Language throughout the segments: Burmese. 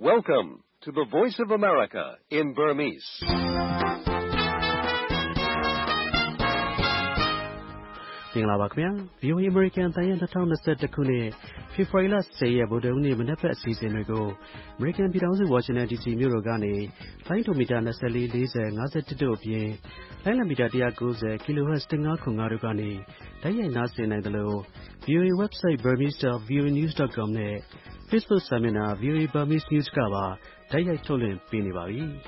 Welcome to the Voice of America in Burmese. ။မင်္ဂလာပါခင်ဗျာ။ VOA American တန်ရဲ့2021ခုနှစ်ဖေဖော်ဝါရီလ10ရက်ဗုဒ္ဓဟူးနေ့မနက်ဘက်အစီအစဉ်တွေကို American ပြည်ထောင်စု Washington DC မြို့တော်ကနေလိုင်းဒိုမီတာ24 40 51တို့အပြင်လိုင်းလံမီတာ190 kHz 1505တို့ကနေတိုက်ရိုက်နားဆင်နိုင်တယ်လို့ VOA website burmese.voanews.com နဲ့ Facebook စာမျက်နှာ VOA Burmese News ကပါတိုက်ရိုက်ထုတ်လွှင့်ပေးနေပါပြီ။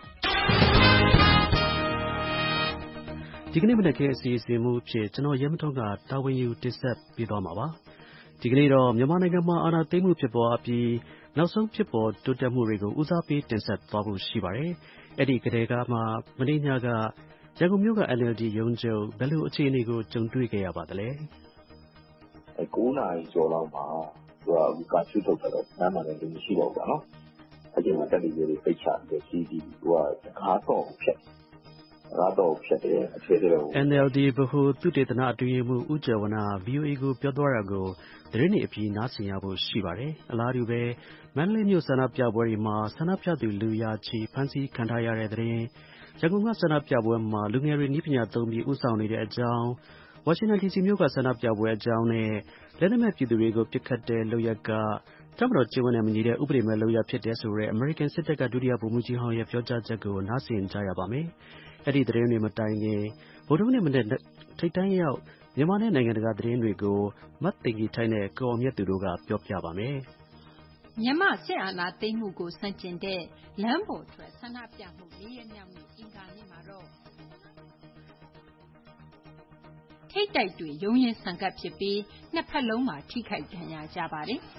ဒီကနေ့မနက်ခင်းအစီအစဉ်မူအဖြစ်ကျွန်တော်ရဲမထွန်းကတာဝန်ယူတင်ဆက်ပေးသွားမှာပါ။ဒီကနေ့တော့မြန်မာနိုင်ငံမှာအာဏာသိမ်းမှုဖြစ်ပေါ်အပြီးနောက်ဆုံးဖြစ်ပေါ်တိုးတက်မှုတွေကိုဦးစားပေးတင်ဆက်သွားဖို့ရှိပါတယ်။အဲ့ဒီကတည်းကမှမနေ့ညကရန်ကုန်မြို့က NLD ရုံးချုပ်ဘယ်လိုအခြေအနေကိုကြုံတွေ့ခဲ့ရပါသလဲ။9 နာရီကျော်လောက်မှာသူကကာချူထုတ်တယ်တော့နားမှာလည်းမရှိတော့ဘူးနော်။အဲ့ဒီမှာတက်ပြီးပိတ်ချပြီးစီးပြီးသူကကားတော့ဖြစ်တယ်အထက်ထဲကို NLD ဗဟိုသုတေသနအတွင်းမှုဦးကျော်ဝန VOA ကိုပြောသွားတာကိုသတင်းတွေအပြီးနားဆင်ရဖို့ရှိပါတယ်။အလားတူပဲမန္တလေးမြို့ဆန္ဒပြပွဲတွေမှာဆန္ဒပြသူလူရာချီဖမ်းဆီးခံထားရတဲ့သတင်းရန်ကုန်ကဆန္ဒပြပွဲမှာလူငယ်တွေနည်းပညာသုံးပြီးဦးဆောင်နေတဲ့အကြောင်းဝါရှင်တန် DC မြို့ကဆန္ဒပြပွဲအကြောင်းနဲ့လက်နက်မဲ့ပြည်သူတွေကိုပစ်ခတ်တဲ့လုပ်ရက်ကတပ်မတော်ကျင့်ဝတ်နဲ့မညီတဲ့ဥပဒေမဲ့လုပ်ရဖြစ်တယ်ဆိုတဲ့ American စစ်တပ်ကဒုတိယဗိုလ်မှူးကြီးဟောင်းရဲ့ပြောကြားချက်ကိုနားဆင်ကြရပါမယ်။အဲ့ဒီသတင်းတွေမတိုင်ခင်ဗုဒ္ဓဟူးနေ့မနေ့ထိပ်တန်းရောက်မြန်မာနဲ့နိုင်ငံတကာသတင်းတွေကိုမတ်သိင်ကြီးထိုင်းနဲ့ကိုအောင်မြတ်သူတို့ကပြောပြပါမယ်။မြန်မာစစ်အာဏာသိမ်းမှုကိုဆန့်ကျင်တဲ့လမ်းပေါ်ထွက်ဆန္ဒပြမှု၄ရက်မြောက်နေ့အင်္ဂါနေ့မှာတော့ထိပ်တိုက်တွေရုန်းရင်းဆန်ခတ်ဖြစ်ပြီးနှစ်ဖက်လုံးမှာထိခိုက်ဒဏ်ရာကြပါတယ်။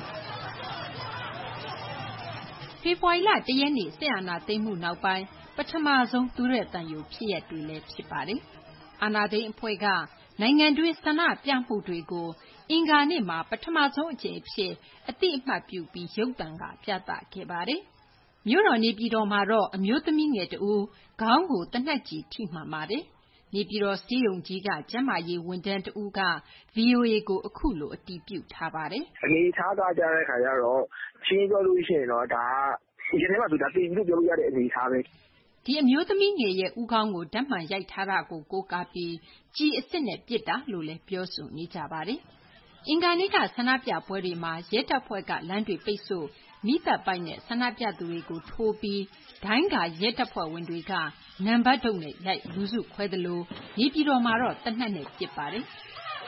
ဖေဖော်ဝါရီလ1ရက်နေ့စစ်အာဏာသိမ်းမှုနောက်ပိုင်းပထမဆုံးသူရဲတန်ယူဖြစ်ရပ်တွေလည်းဖြစ်ပါတယ်။အာဏာသိမ်းအဖွဲ့ကနိုင်ငံတွင်းဆန္ဒပြမှုတွေကိုအင်္ဂါနေ့မှာပထမဆုံးအကြိမ်အဖြစ်အတိအမှတ်ပြုပြီးရုပ်သံကပြသခဲ့ပါတယ်။မြို့တော်နေပြည်တော်မှာတော့အမျိုးသမီးငယ်တဦးခေါင်းကိုသေနတ်ကြီးထိမှန်ပါတယ်။နေပြည်တော်ဆေးရုံကြီးကကျန်းမာရေးဝန်ထမ်းတဦးက VOA ကိုအခုလိုအတည်ပြုထားပါတယ်။အနေထားကကြားတဲ့ခါကျတော့ချင်းပြောလို့ရှိရင်တော့ဒါကဒီနေ့မှသူဒါသိပြီးပြောလို့ရတဲ့အနေထားပဲ။ဒီအမျိုးသမီးငယ်ရဲ့ဦးခေါင်းကိုဓာတ်မှန်ရိုက်ထားတာကိုကိုးကားပြီးကြီးအစ်စ်နဲ့ပစ်တာလို့လည်းပြောဆိုနေကြပါတယ်။အင်္ဂါနေ့ကဆန္ဒပြပွဲတွေမှာရဲတပ်ဖွဲ့ကလမ်းတွေပိတ်ဆို့မီးသတ်ပိုက်နဲ့ဆန္ဒပြသူတွေကိုထိုးပြီးဒိုင်းကရဲတပ်ဖွဲ့ဝင်တွေကနံပါတ်တုတ်နဲ့ရိုက်လူစုခွဲသလိုနေပြည်တော်မှာတော့သေနတ်နဲ့ပစ်ပါတယ်။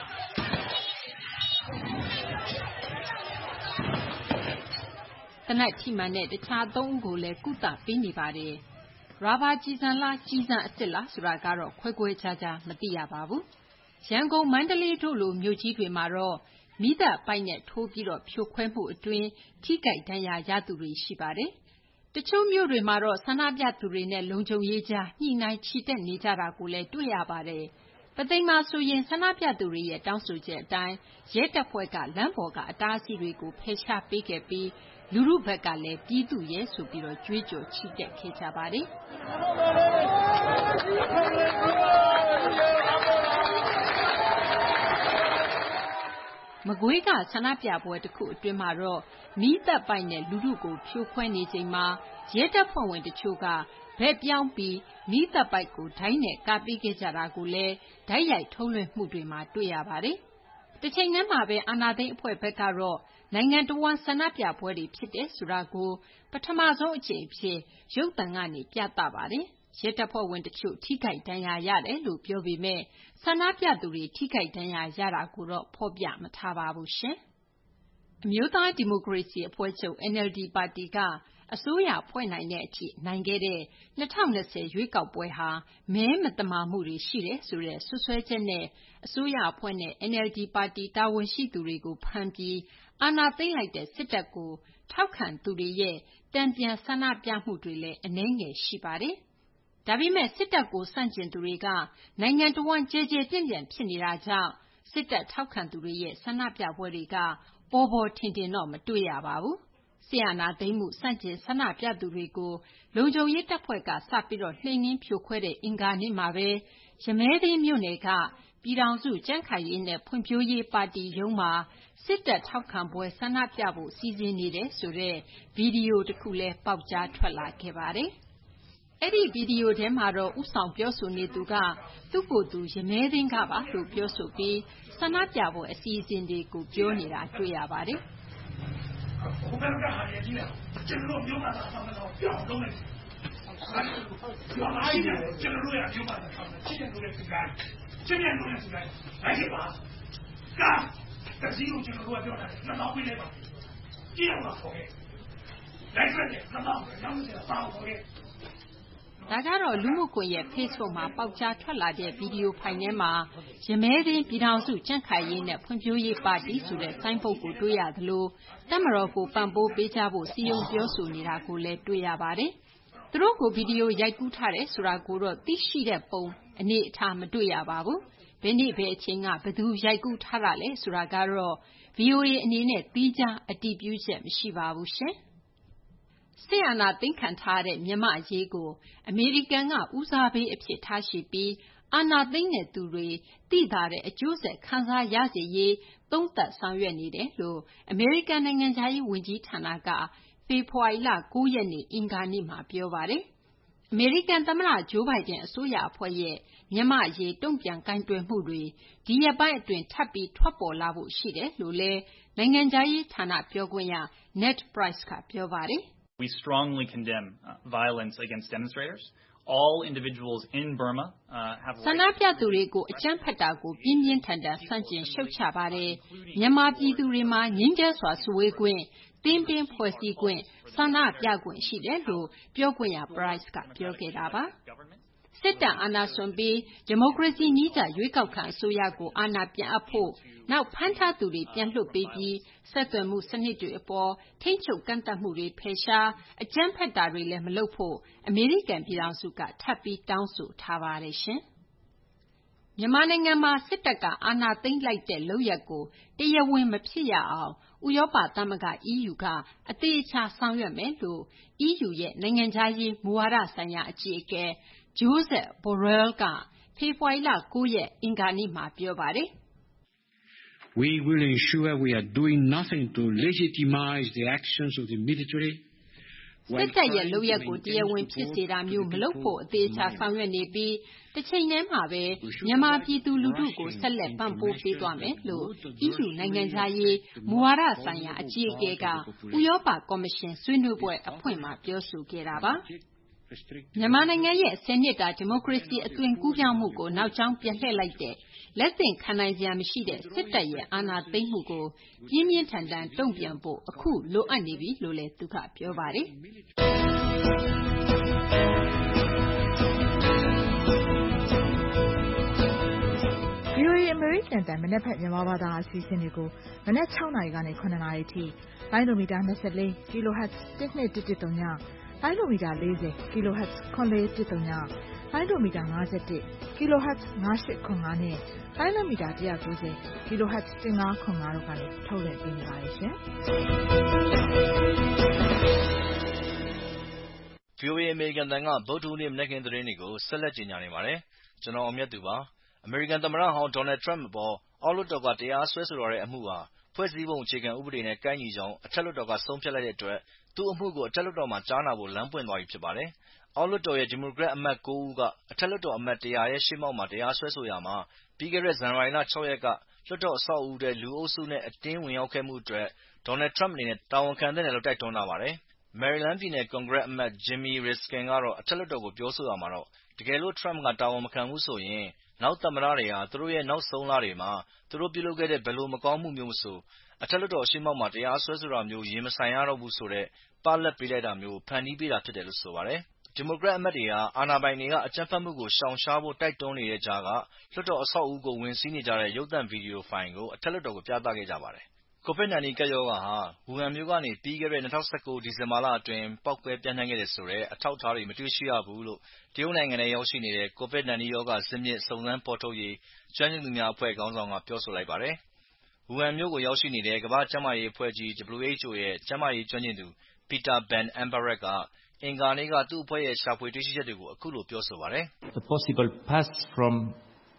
သေနတ်ထိမှန်တဲ့တခြား3ဦးကိုလည်းကုသပေးနေပါတယ်။ရာဘာကျည်ဆန်လားကျည်ဆန်အစ်စ်လားဆိုတာကတော့ခွဲခွဲခြားခြားမသိရပါဘူး။ရန်ကုန်မန္တလေးတို့လိုမြို့ကြီးတွေမှာတော့မီးသတ်ပိုက်နဲ့ထိုးပြီးဖြိုခွဲမှုအတွင်းထိခိုက်ဒဏ်ရာရသူတွေရှိပါတယ်။တချို့မြို့တွေမှာတော့ဆန္ဒပြသူတွေနဲ့လုံခြုံရေးကြားညှိနှိုင်းချီတက်နေကြတာကိုလည်းတွေ့ရပါတယ်။ပုသိမ်မှာဆိုရင်ဆန္ဒပြသူတွေရဲ့တောင်းဆိုချက်အတိုင်းရဲတပ်ဖွဲ့ကလမ်းပေါ်ကအတားအဆီးတွေကိုဖယ်ရှားပေးခဲ့ပြီးလူထုဘက်ကလည်းပြည်သူရဲဆိုပြီးကြွေးကြော်ချီတက်ခဲ့ကြပါတယ်။မကွေးကဆန္ဒပြပွဲတစ်ခုအတွင်းမှာတော့မီးသတ်ပိုက်နဲ့လူထုကိုဖြိုခွဲနေချိန်မှာရဲတပ်ဖွဲ့ဝင်တချို့ကဘက်ပြောင်းပြီးမီးသတ်ပိုက်ကိုဒိုင်းနဲ့ကာပေးခဲ့ကြတာကိုလည်းဓာတ်ရိုက်ထုတ်လွှင့်မှုတွေမှာတွေ့ရပါတယ်။တစ်ချိန်တည်းမှာပဲအာဏာသိမ်းအဖွဲ့ဘက်ကတော့နိုင်ငံတော်ဝန်ဆန္ဒပြပွဲတွေဖြစ်တယ်ဆိုတာကိုပထမဆုံးအကြိမ်အဖြစ်ရုပ်သံကနေပြသပါတယ်။ရဲတပ်ဖွဲ့ဝင်တချို့ထိခိုက်ဒဏ်ရာရတယ်လို့ပြောပေမဲ့ဆန္ဒပြသူတွေထိခိုက်ဒဏ်ရာရတာကိုတော့ဖော်ပြမထားပါဘူးရှင်။အမျိုးသားဒီမိုကရေစီအဖွဲ့ချုပ် NLD ပါတီကအစိုးရဖွဲ့နိုင်တဲ့အထိနိုင်ခဲ့တဲ့2020ရွေးကောက်ပွဲဟာမဲမသမာမှုတွေရှိတယ်ဆိုတဲ့ဆွဆွဲချက်နဲ့အစိုးရအဖွဲ့နဲ့ NLD ပါတီတာဝန်ရှိသူတွေကိုဖမ်းပြီးအာဏာသိမ်းလိုက်တဲ့စစ်တပ်ကိုထောက်ခံသူတွေရဲ့တံပြန်ဆန္ဒပြမှုတွေလည်းအနည်းငယ်ရှိပါတယ်။ဒါပေမဲ့စစ်တပ်ကိုဆန့်ကျင်သူတွေကနိုင်ငံတော်ဝန်ကျဲကျဲပြန့်ပြန့်ဖြစ်နေတာကြောင့်စစ်တပ်ထောက်ခံသူတွေရဲ့ဆန္ဒပြပွဲတွေကပေါ်ပေါ်ထင်ထင်တော့မတွေ့ရပါဘူး။ဆီယနာသိမ်းမှုစန့်ကျင်ဆန္ဒပြသူတွေကိုလုံခြုံရေးတပ်ဖွဲ့ကစပြီးနှိမ်နင်းဖြိုခွဲတဲ့အင်္ဂါနေ့မှာပဲရမဲသိမ်းမြို့နယ်ကပြည်ထောင်စုကြံ့ခိုင်ရေးနဲ့ဖွံ့ဖြိုးရေးပါတီရုံးမှာစစ်တပ်ထောက်ခံပွဲဆန္ဒပြဖို့စီစဉ်နေတယ်ဆိုတဲ့ဗီဒီယိုတစ်ခုလည်းပေါက်ကြားထွက်လာခဲ့ပါတယ်။အဲ့ဒီဗီဒီယိုထဲမှာတော့ဥဆောင်ပြောဆိုနေသူကသူ့ကိုယ်သူရမဲသိန်းကပါလို့ပြောဆိုပြီးဆန္ဒပြဖို့အစီအစဉ်တွေကိုပြောနေတာတွေ့ရပါတယ်။ဒါကတော့လူမှုကွန်ရက် Facebook မှာပေါက်ကြားထွက်လာတဲ့ဗီဒီယိုဖိုင်ထဲမှာရမဲသိန်းပြည်ထောင်စုကြံ့ခိုင်ရေးနဲ့ဖွံ့ဖြိုးရေးပါတီဆိုတဲ့ဆိုင်းဘုတ်ကိုတွေ့ရသလိုတပ်မတော်ကိုပံ့ပိုးပေးကြဖို့စီယုံပြောဆိုနေတာကိုလည်းတွေ့ရပါတယ်။သူတို့ကိုဗီဒီယိုရိုက်ကူးထားတယ်ဆိုတာကိုတော့သိရှိတဲ့ပုံအနေအထားမတွေ့ရပါဘူး။ဘယ်နေ့ဘယ်အချိန်ကဘယ်သူရိုက်ကူးထားတာလဲဆိုတာကတော့ VOA အနေနဲ့သီးခြားအတည်ပြုချက်မရှိပါဘူးရှင်။စစ်အာဏာသိမ်းခံထားရတဲ့မြန်မာ့အရေးကိုအမေရိကန်ကဦးစားပေးအဖြစ်ထားရှိပြီးအာဏာသိမ်းတဲ့သူတွေသိသာတဲ့အကျိုးဆက်ခံစားရစေရေးသုံးသပ်ဆောင်ရွက်နေတယ်လို့အမေရိကန်နိုင်ငံခြားရေးဝန်ကြီးဌာနကဖေဖော်ဝါရီလ 9 ရက်နေ့အင်္ဂါနေ့မှာပြောပါတယ်။အမေရိကန်သမ္မတဂျိုးဘိုင်ဒန်အစိုးရအဖွဲ့ရဲ့မြန်မာ့အရေးတုံ့ပြန်ကိုင်တွယ်မှုတွေဒီရက်ပိုင်းအတွင်းထပ်ပြီးထွက်ပေါ်လာဖို့ရှိတယ်လို့လည်းနိုင်ငံခြားရေးဌာနပြောခွင့်ရ Ned Price ကပြောပါတယ်။ We strongly condemn violence against demonstrators. All individuals in Burma have ဆန္ဒပြသူတွေကိုအကြမ်းဖက်တာကိုပြင်းပြင်းထန်ထန်ဆန့်ကျင်ရှုတ်ချပါတယ်။မြန်မာပြည်သူတွေမှာငြိမ်းချမ်းစွာစုဝေးခွင့်တင်းတင်းဖွဲ့စည်းခွင့်ဆန္ဒပြခွင့်ရှိတယ်လို့ပြောခွင့်ရ Price ကပြောခဲ့တာပါ။စစ်တပ်အာဏာစွန့်ပြီးဒီမိုကရေစီနည်းကျရွေးကောက်ခံအစိုးရကိုအာဏာပြန်အပ်ဖို့နောက်ဖမ်းထားသူတွေပြန်လွှတ်ပေးပြီးဆက်သွယ်မှုစနစ်တွေအပေါ်ထိန်းချုပ်ကန့်သတ်မှုတွေဖယ်ရှားအကြမ်းဖက်တာတွေလည်းမလုပ်ဖို့အမေရိကန်ပြည်ထောင်စုကထပ်ပြီးတောင်းဆိုထားပါတယ်ရှင်။မြန်မာနိုင်ငံမှာစစ်တပ်ကအာဏာသိမ်းလိုက်တဲ့လုပ်ရပ်ကိုတရားဝင်မဖြစ်ရအောင်ဥရောပသမဂ္ဂ EU ကအသေးအချာဆောင်ရွက်မယ်လို့ EU ရဲ့နိုင်ငံခြားရေးမူဝါဒဆိုင်ရာအကြီးအကဲJosep Borrell ကဖေဖော်ဝါရီလ 9 ရက်အင်္ဂါနေ့မှာပြောပါတယ်။ We will ensure we are doing nothing to legitimize the actions of the military. စစ်တပ်ရဲ့လုပ်ရပ်ကိုတရားဝင်ဖြစ်စေတာမျိုးမလုပ်ဖို့အသေးအချာဆောင်ရွက်နေပြီးတစ်ချိန်တည်းမှာပဲမြန်မာပြည်သူလူထုကိုဆက်လက်ပံ့ပိုးပေးသွားမယ်လို့ EU နိုင်ငံခြားရေးမူဝါဒဆိုင်ရာအကြီးအကဲကဥရောပကော်မရှင်ဆွေးနွေးပွဲအဖွင့်မှာပြောဆိုခဲ့တာပါ။မြန်မာနိုင်ငံရဲ့10 နှစ်တာဒီမိုကရေစီအသွင်ကူးပြောင်းမှုကိုနောက်ကျောင်းပြန်လှည့်လိုက်တဲ့လက်သင့်ခံနိုင်စရာမရှိတဲ့စစ်တပ်ရဲ့အာဏာသိမ်းမှုကိုပြင်းပြင်းထန်ထန်တုံ့ပြန်ဖို့အခုလိုအပ်နေပြီလို့လည်းသူကပြောပါတယ်။ VOA အမေရိကန်တန်မနက်ဖြန်မြန်မာဘာသာအစီအစဉ်တွေကိုမနက်6 နာရီကနေ9 နာရီထိလိုင်းဒိုမီတာ24 kHz 1213ညလိုင်းဒိုမီတာ40 kHz 9413ညလိုင်းဒိုမီတာ51 kHz 9805နဲ့လိုင်းဒိုမီတာ190 kHz 1505တို့ကနေထုတ်လွှင့်ပေးနေပါတယ်ရှင်။ VOA အမေရိကန်တန်ကဗုဒ္ဓဟူးနေ့မနက်ခင်းသတင်းတွေကိုဆက်လက်ကြေညာနေပါတယ်။ကျွန်တော်အောင်မြတ်သူပါ။အမေရိကန်သမ္မတဟောင်းဒေါ်နယ်ထရမ့်အပေါ်အောက်လွှတ်တော်ကတရားစွဲဆိုတဲ့အမှုဟာဖွဲ့စည်းပုံအခြေခံဥပဒေနဲ့ကိုက်ညီကြောင်းအထက်လွှတ်တော်ကဆုံးဖြတ်လိုက်တဲ့အတွက်သူ့အမှုကိုအထက်လွှတ်တော်မှာကြားနာဖို့လမ်းပွင့်သွားပြီဖြစ်ပါတယ်။အောက်လွှတ်တော်ရဲ့ဒီမိုကရက်အမတ်9ဦးကအထက်လွှတ်တော်အမတ်100ရဲ့ရှေ့မှောက်မှာတရားစွဲဆိုရာမှာပြီးခဲ့တဲ့ဇန်နဝါရီလ6ရက်ကလွှတ်တော်အဆောက်အဦထဲလူအုပ်စုနဲ့အတင်းဝင်ရောက်ခဲ့မှုအတွက်ဒေါ်နယ်ထရမ့်အနေနဲ့တာဝန်ခံသင့်တယ်လို့တိုက်တွန်းထားပါတယ်။ မယ်ရီလန်းပြည်နယ်ကွန်ဂရက်အမတ် Jimmy Riskin ကတော့အထက်လွှတ်တော်ကိုပြောဆိုရာမှာတကယ်လို့ထရမ့်ကတာဝန်မခံဘူးဆိုရင်နောက်သမ္မတတွေဟာသူတို့ရဲ့နောက်ဆုံးလတွေမှာသူတို့ပြုလုပ်ခဲ့တဲ့ဘယ်လိုမကောင်းမှုမျိုးမဆိုအထက်လွှတ်တော်ရှေ့မှောက်မှာတရားစွဲဆိုတာမျိုးရင်မဆိုင်ရတော့ဘူးဆိုတဲ့ပလပ်ပေးလိုက်တာမျိုးဖန်တီးပေးတာဖြစ်တယ်လို့ဆိုပါတယ်။ဒီမိုကရက်အမတ်တွေဟာအာဏာပိုင်တွေကအကြမ်းဖက်မှုကိုရှောင်ရှားဖို့တိုက်တွန်းနေတဲ့ကြားကလွှတ်တော်အဆောက်အဦကိုဝင်စီးနေကြတဲ့ရုပ်သံဗီဒီယိုဖိုင်ကိုအထက်လွှတ်တော်ကိုပြသခဲ့ကြပါတယ်။ COVID-19 ကပ်ရောဂါဟာဝူဟန်မြို့ကနေပြီးခဲ့တဲ့2019ဒီဇင်ဘာလအတွင်းပေါက်ကွဲပြန့်နှံ့ခဲ့တယ်ဆိုတဲ့အထောက်အထားတွေမတွေ့ရှိရဘူးလို့တရုတ်နိုင်ငံထဲရောက်ရှိနေတဲ့ COVID-19 ရောဂါဇစ်မြစ်စုံစမ်းဖော်ထုတ်ရေးကျွမ်းကျင်သူများအဖွဲ့ခေါင်းဆောင်ကပြောဆိုလိုက်ပါတယ်။ဝူဟန်မြို့ကိုရောက်ရှိနေတဲ့ကမ္ဘာ့ကျန်းမာရေးအဖွဲ့ကြီး WHO ရဲ့ကျန်းမာရေးကျွမ်းကျင်သူ Peter Ben Embarek ကအင်္ဂါနေ့ကသူ့အဖွဲ့ရဲ့ရှာဖွေတွေ့ရှိချက်တွေကိုအခုလိုပြောဆိုပါတယ်။ The possible path from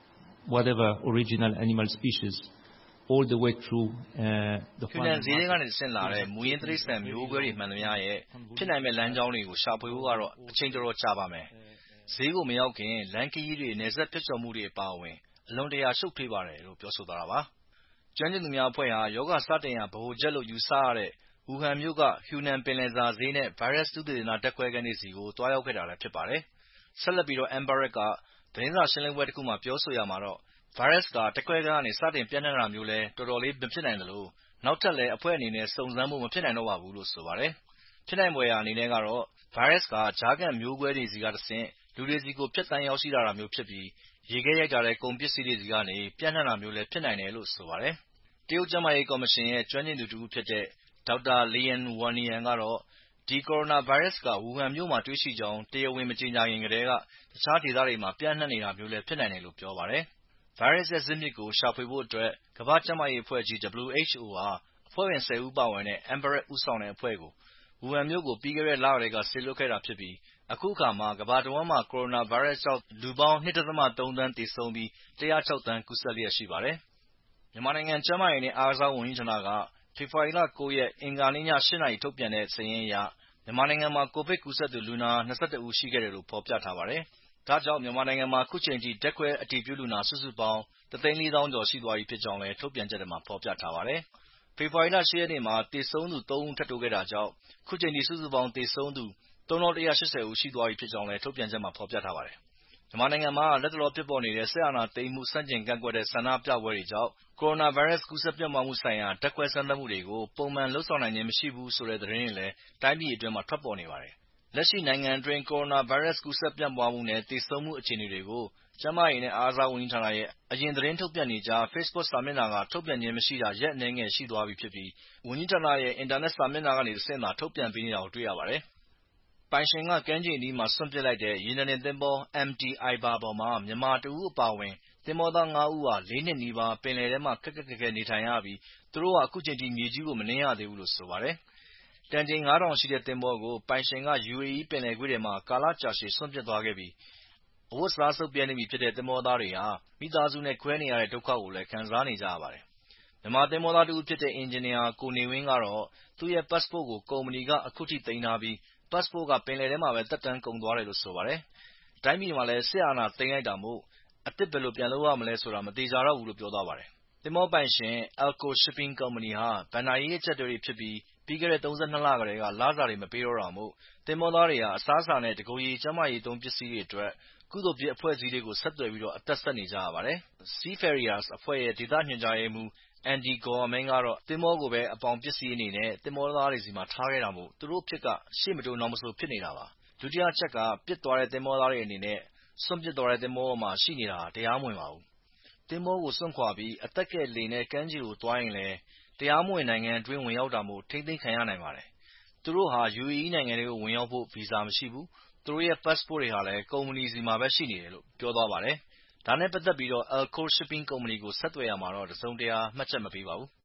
whatever original animal species all the way through the finalဈေးကနေဆင့်လာတဲ့မူရင်းတိရစ္ဆာန်မျိုးကွဲတွေမှန်သမျှရဲ့ဖြစ်နိုင်မဲ့လမ်းကြောင်းတွေကိုရှာဖွေဖို့ကတော့အချိန်တော်တော်ကြာပါမယ်ဈေးကိုမရောက်ခင်လမ်းခရီးတွေနယ်စပ်ဖြစ်ချော်မှုတွေအပါအဝင်အလွန်တရာရှုပ်ထွေးပါတယ်လို့ပြောဆိုသွားတာပါကျွမ်းကျင်သူများအဖွဲ့ဟာယောဂစတင်ရာဗဟိုချက်လို့ယူဆရတဲ့ဝူဟန်မြို့ကဟျူနန်ပင်လယ်စာဈေးနဲ့ဗိုင်းရပ်စ်သုတေသနတက်ခွဲခန်းတွေစီကိုတွားရောက်ခဲ့တာလည်းဖြစ်ပါတယ်ဆက်လက်ပြီးတော့ Amberrett ကသတင်းစာရှင်းလင်းပွဲတစ်ခုမှာပြောဆိုရမှာတော့ဗိုင်းရပ်စ်ကတက်ခွဲခန်းကနေစတင်ပြန့်နှံ့တာမျိုးလဲတော်တော်လေးမဖြစ်နိုင်တယ်လို့နောက်ထပ်လဲအဖွဲ့အနေနဲ့စုံစမ်းဖို့မဖြစ်နိုင်တော့ပါဘူးလို့ဆိုပါတယ်ဖြစ်နိုင်ပွဲရာအနေနဲ့ကတော့ဗိုင်းရပ်စ်ကဂျားကန်မျိုးကွဲတွေစီကတဆင့်လူတွေစီကိုဖြတ်တန်းရောက်ရှိလာတာမျိုးဖြစ်ပြီးရေခဲရိုက်ထားတဲ့ကုန်ပစ္စည်းတွေစီကနေပြန့်နှံ့တာမျိုးလဲဖြစ်နိုင်တယ်လို့ဆိုပါတယ်တရုတ်ကျန်းမာရေးကော်မရှင်ရဲ့ကျွမ်းကျင်သူတစ်ဦးဖြစ်တဲ့ဒေါက်တာလီယန်ဝမ်နီယန်ကတော့ဒီကိုရိုနာဗိုင်းရပ်စ်ကဝူဟန်မြို့မှာတွေ့ရှိကြောင်းတရားဝင်မကြေညာခင်ကတည်းကတခြားဒေသတွေမှာပြန့်နှံ့နေတာမျိုးလည်းဖြစ်နိုင်တယ်လို့ပြောပါတယ်ဗိုင်းရပ်စ်ရဲ့ဇစ်မြစ်ကိုရှာဖွေဖို့အတွက်ကမ္ဘာ့ကျန်းမာရေးအဖွဲ့ကြီး WHO ဟာအဖွဲ့ဝင်10ဦးပါဝင်တဲ့ Amberrett ဦးဆောင်တဲ့အဖွဲ့ကိုဝူဟန်မြို့ကိုပြီးခဲ့တဲ့လကတည်းကစေလွှတ်ခဲ့တာဖြစ်ပြီးအခုအခါမှာကမ္ဘာတဝန်းမှာကိုရိုနာဗိုင်းရပ်စ်ကြောင့်လူပေါင်း 2.3 သန်းသေဆုံးပြီး106သန်းကူးစက်လျက်ရှိပါတယ်မြန်မာနိုင်ငံကျန်းမာရေးနဲ့အားကစားဝန်ကြီးဌာနကဖေဖော်ဝါရီလ9ရက်အင်္ဂါနေ့ည8နာရီထုတ်ပြန်တဲ့စာရင်းအရမြန်မာနိုင်ငံမှာကိုဗစ်ကူးစက်သူလူနာ22ဦးရှိခဲ့တယ်လို့ဖော်ပြထားပါတယ်။ဒါကြောင့်မြန်မာနိုင်ငံမှာအခုချိန်ထိဓာတ်ခွဲအတည်ပြုလူနာစုစုပေါင်း1,400,000 ကျော်ရှိသွားပြီဖြစ်ကြောင်းလည်းထုတ်ပြန်ချက်ထဲမှာဖော်ပြထားပါတယ်။ဖေဖော်ဝါရီလ10ရက်နေ့မှာသေဆုံးသူ3ဦးထပ်တိုးခဲ့တာကြောင့်အခုချိန်ထိစုစုပေါင်းသေဆုံးသူ3,180 ဦးရှိသွားပြီဖြစ်ကြောင်းလည်းထုတ်ပြန်ချက်မှာဖော်ပြထားပါတယ်။မြန်မာနိုင်ငံမှာလက်တလောဖြစ်ပေါ်နေတဲ့စစ်အာဏာသိမ်းမှုဆန့်ကျင်ကန့်ကွက်တဲ့ဆန္ဒပြပွဲတွေကြောင့်ကိုရိုနာဗိုင်းရပ်စ်ကူးစက်ပြန့်ပွားမှုဆိုင်ရာဓာတ်ခွဲစမ်းသပ်မှုတွေကိုပုံမှန်လုပ်ဆောင်နိုင်ခြင်းမရှိဘူးဆိုတဲ့သတင်းတွေလည်းတိုင်းပြည်အတွင်းမှာထွက်ပေါ်နေပါတယ်။လက်ရှိနိုင်ငံအတွင်းကိုရိုနာဗိုင်းရပ်စ်ကူးစက်ပြန့်ပွားမှုနဲ့သေဆုံးမှုအခြေအနေတွေကိုကျန်းမာရေးနဲ့အားကစားဝန်ကြီးဌာနရဲ့အရင်သတင်းထုတ်ပြန်နေကျ Facebook စာမျက်နှာကထုတ်ပြန်ခြင်းမရှိတာရက်အနည်းငယ်ရှိသွားပြီဖြစ်ပြီးဝန်ကြီးဌာနရဲ့အင်တာနက်စာမျက်နှာကနေတဆင့်သာထုတ်ပြန်ပေးနေတာကိုတွေ့ရပါတယ်။ပိုင်ရှင်ကကမ်းခြေအနီးမှာစွန့်ပစ်လိုက်တဲ့ရေနံတင်သင်္ဘော MT Aibar ပေါ်မှာမြန်မာတဦးအပါအဝင်သင်္ဘောသား5ဦးဟာ4နှစ်နီးပါးပင်လယ်ထဲမှာခက်ခက်ခဲခဲနေထိုင်ရပြီးသူတို့ဟာအခုချိန်ထိမြေကြီးကိုမနင်းရသေးဘူးလို့ဆိုပါတယ်။တန်ချိန် 9,000 ရှိတဲ့သင်္ဘောကိုပိုင်ရှင်က UAE ပင်လယ်ကွေ့ထဲမှာကာလကြာရှည်စွန့်ပစ်သွားခဲ့ပြီးအဝတ်အစားဆုတ်ပြဲနေပြီဖြစ်တဲ့သင်္ဘောသားတွေဟာမိသားစုနဲ့ခွဲနေရတဲ့ဒုက္ခကိုလည်းခံစားနေကြရပါတယ်။မြန်မာသင်္ဘောသားတဦးဖြစ်တဲ့အင်ဂျင်နီယာကိုနေဝင်းကတော့သူ့ရဲ့ passport ကိုကုမ္ပဏီကအခုထိသိမ်းထားပြီး passport ကပင်လယ်ထဲမှာပဲသက်တမ်းကုန်သွားတယ်လို့ဆိုပါတယ်။တိုင်းပြည်မှာလည်းစစ်အာဏာသိမ်းလိုက်တာမို့အသစ်ဘယ်လိုပြန်လုပ်ရမလဲဆိုတာမသေချာတော့ဘူးလို့ပြောသွားပါတယ်။သင်္ဘောပိုင်ရှင် Elco Shipping Company ဟာဘဏ္ဍာရေးအကျပ်အတည်းတွေဖြစ်ပြီးပြီးခဲ့တဲ့32လကတည်းကလစာတွေမပေးတော့တာမို့သင်္ဘောသားတွေဟာအစားအစာနဲ့တကိုယ်ရေကျန်းမာရေးသုံးပစ္စည်းတွေအတွက်ကုသိုလ်ဖြစ်အဖွဲ့အစည်းတွေကိုဆက်သွယ်ပြီးအသက်ဆက်နေကြရပါတယ်။ Seafarers အဖွဲ့ရဲ့ဒေသညွှန်ကြားရေးမှူး Andy Gorman ကတော့သင်္ဘောကိုပဲအပေါင်ပစ္စည်းအနေနဲ့သင်္ဘောသားတွေဆီမှာထားခဲ့တာမို့သူတို့အဖြစ်ကရှေ့မတိုးနောက်မဆုတ်ဖြစ်နေတာပါ။ဒုတိယအချက်ကပစ်သွားတဲ့သင်္ဘောသားတွေအနေနဲ့စွန့်ပစ်သွားတဲ့သင်္ဘောပေါ်မှာရှိနေတာတရားမဝင်ပါဘူး။သင်္ဘောကိုစွန့်ခွာပြီးအသက်ကယ်လှေနဲ့ကမ်းခြေကိုသွားရင်လည်းတရားမဝင်နိုင်ငံအတွင်းဝင်ရောက်တာမို့ထိန်းသိမ်းခံရနိုင်ပါတယ်။သူတို့ဟာ UAE နိုင်ငံထဲကိုဝင်ရောက်ဖို့ဗီဇာမရှိဘူး။သူတို့ရဲ့ passport တွေဟာလည်းကုမ္ပဏီဆီမှာပဲရှိနေတယ်လို့ပြောသွားပါတယ်။ဒါနဲ့ပတ်သက်ပြီးElco Shipping Company ကိုဆက်သွယ်ရာမှာတော့တစုံတရာမှတ်ချက်မပေးပါဘူး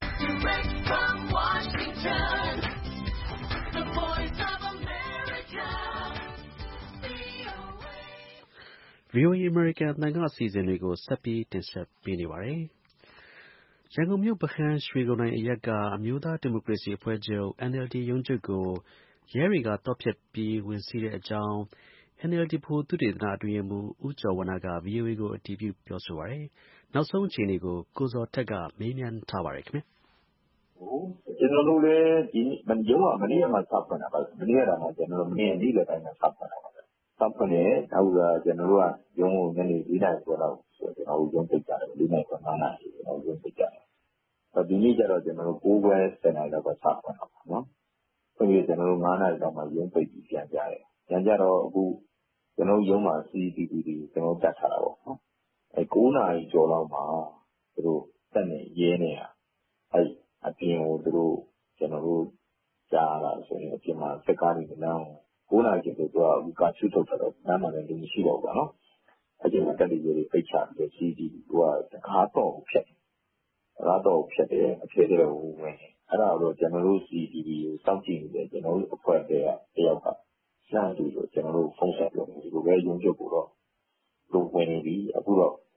။ VOA American အသံကအစီအစဉ်တွေကိုဆက်ပြီးတင်ဆက်ပေးနေပါတယ်။ရန်ကုန်မြို့ပုခန်းရွှေဂုံတိုင်အရပ်ကအမျိုးသားဒီမိုကရေစီအဖွဲ့ချုပ် NLD ရုံးချုပ်ကိုရဲတွေကသော့ဖျက်ပြီးဝင်စီးတဲ့အကြောင်းNLD ဗဟိုသုတေသနအတွင်းရေးမှူးဦးကျော်ဝဏ္ဏက VOA ကိုအတည်ပြုပြောဆိုပါတယ်။နောက်ဆုံးအခြေအနေကိုကိုဇော်ထက်ကမေးမြန်းထားပါတယ်ခင်ဗျ။ကျွန်တော်တို့လည်းဒီရုံးကမနေ့ကမှစဖွင့်တာပါ။မနေ့ကမှကျွန်တော်တို့မနေ့နေ့လယ်ပိုင်းမှာစဖွင့်တာပါ။စဖွင့်တယ်နောက်ကကျွန်တော်တို့ကရုံးကိုညနေ4နာရီကျော်လောက်ကျွန်တော်တို့ရုံးပိတ်ကြတယ်4နာရီကျော်5နာရီကျွန်တော်တို့ရုံးပိတ်ကြတယ်။ဒီနေ့ကျတော့ကျွန်တော်တို့9:10နာရီလောက်ကစဖွင့်တာပါနော်။ဆိုပြီးကျွန်တော်တို့9နာရီလောက်မှရုံးပိတ်ပြီးပြန်ကြတယ်။ပြန်ကြတော့အခုကျွန်တော်ရုံးမှာ CCTV တွေကျွန်တော်တက်ထားတာပေါ့နော်။9နာရီကျော်လောက်မှာသူတို့တက်နေရဲနေတာအပြင်ကိုသူတို့ကျွန်တော်တို့ကြားလာဆိုရင်အပြင်မှာစက်ကားတွေလမ်း9နာရီကျော်တော့အခုကချွတ်ထုတ်တော့လမ်းမှာလည်းလူမရှိတော့ဘူးပေါ့နော်။အပြင်မှာတက်နေရဲတွေပိတ်ချပြီး CCTV တကားတော့ဖြတ်တယ်အဖြစ်တဲ့ဝင်အဲ့ဒါတော့ကျွန်တော်တို့ CCTV ကိုစောင့်ကြည့်နေတယ်ကျွန်တော်တို့အဖွဲ့တယောက်ကစမ်းပြီးတော့ကျွန်တော်တို့ဖုန်းဆက်ပြောဒီလိုပဲရုံးချုပ်ကိုတော့လူဝင်နေပြီအခုတော့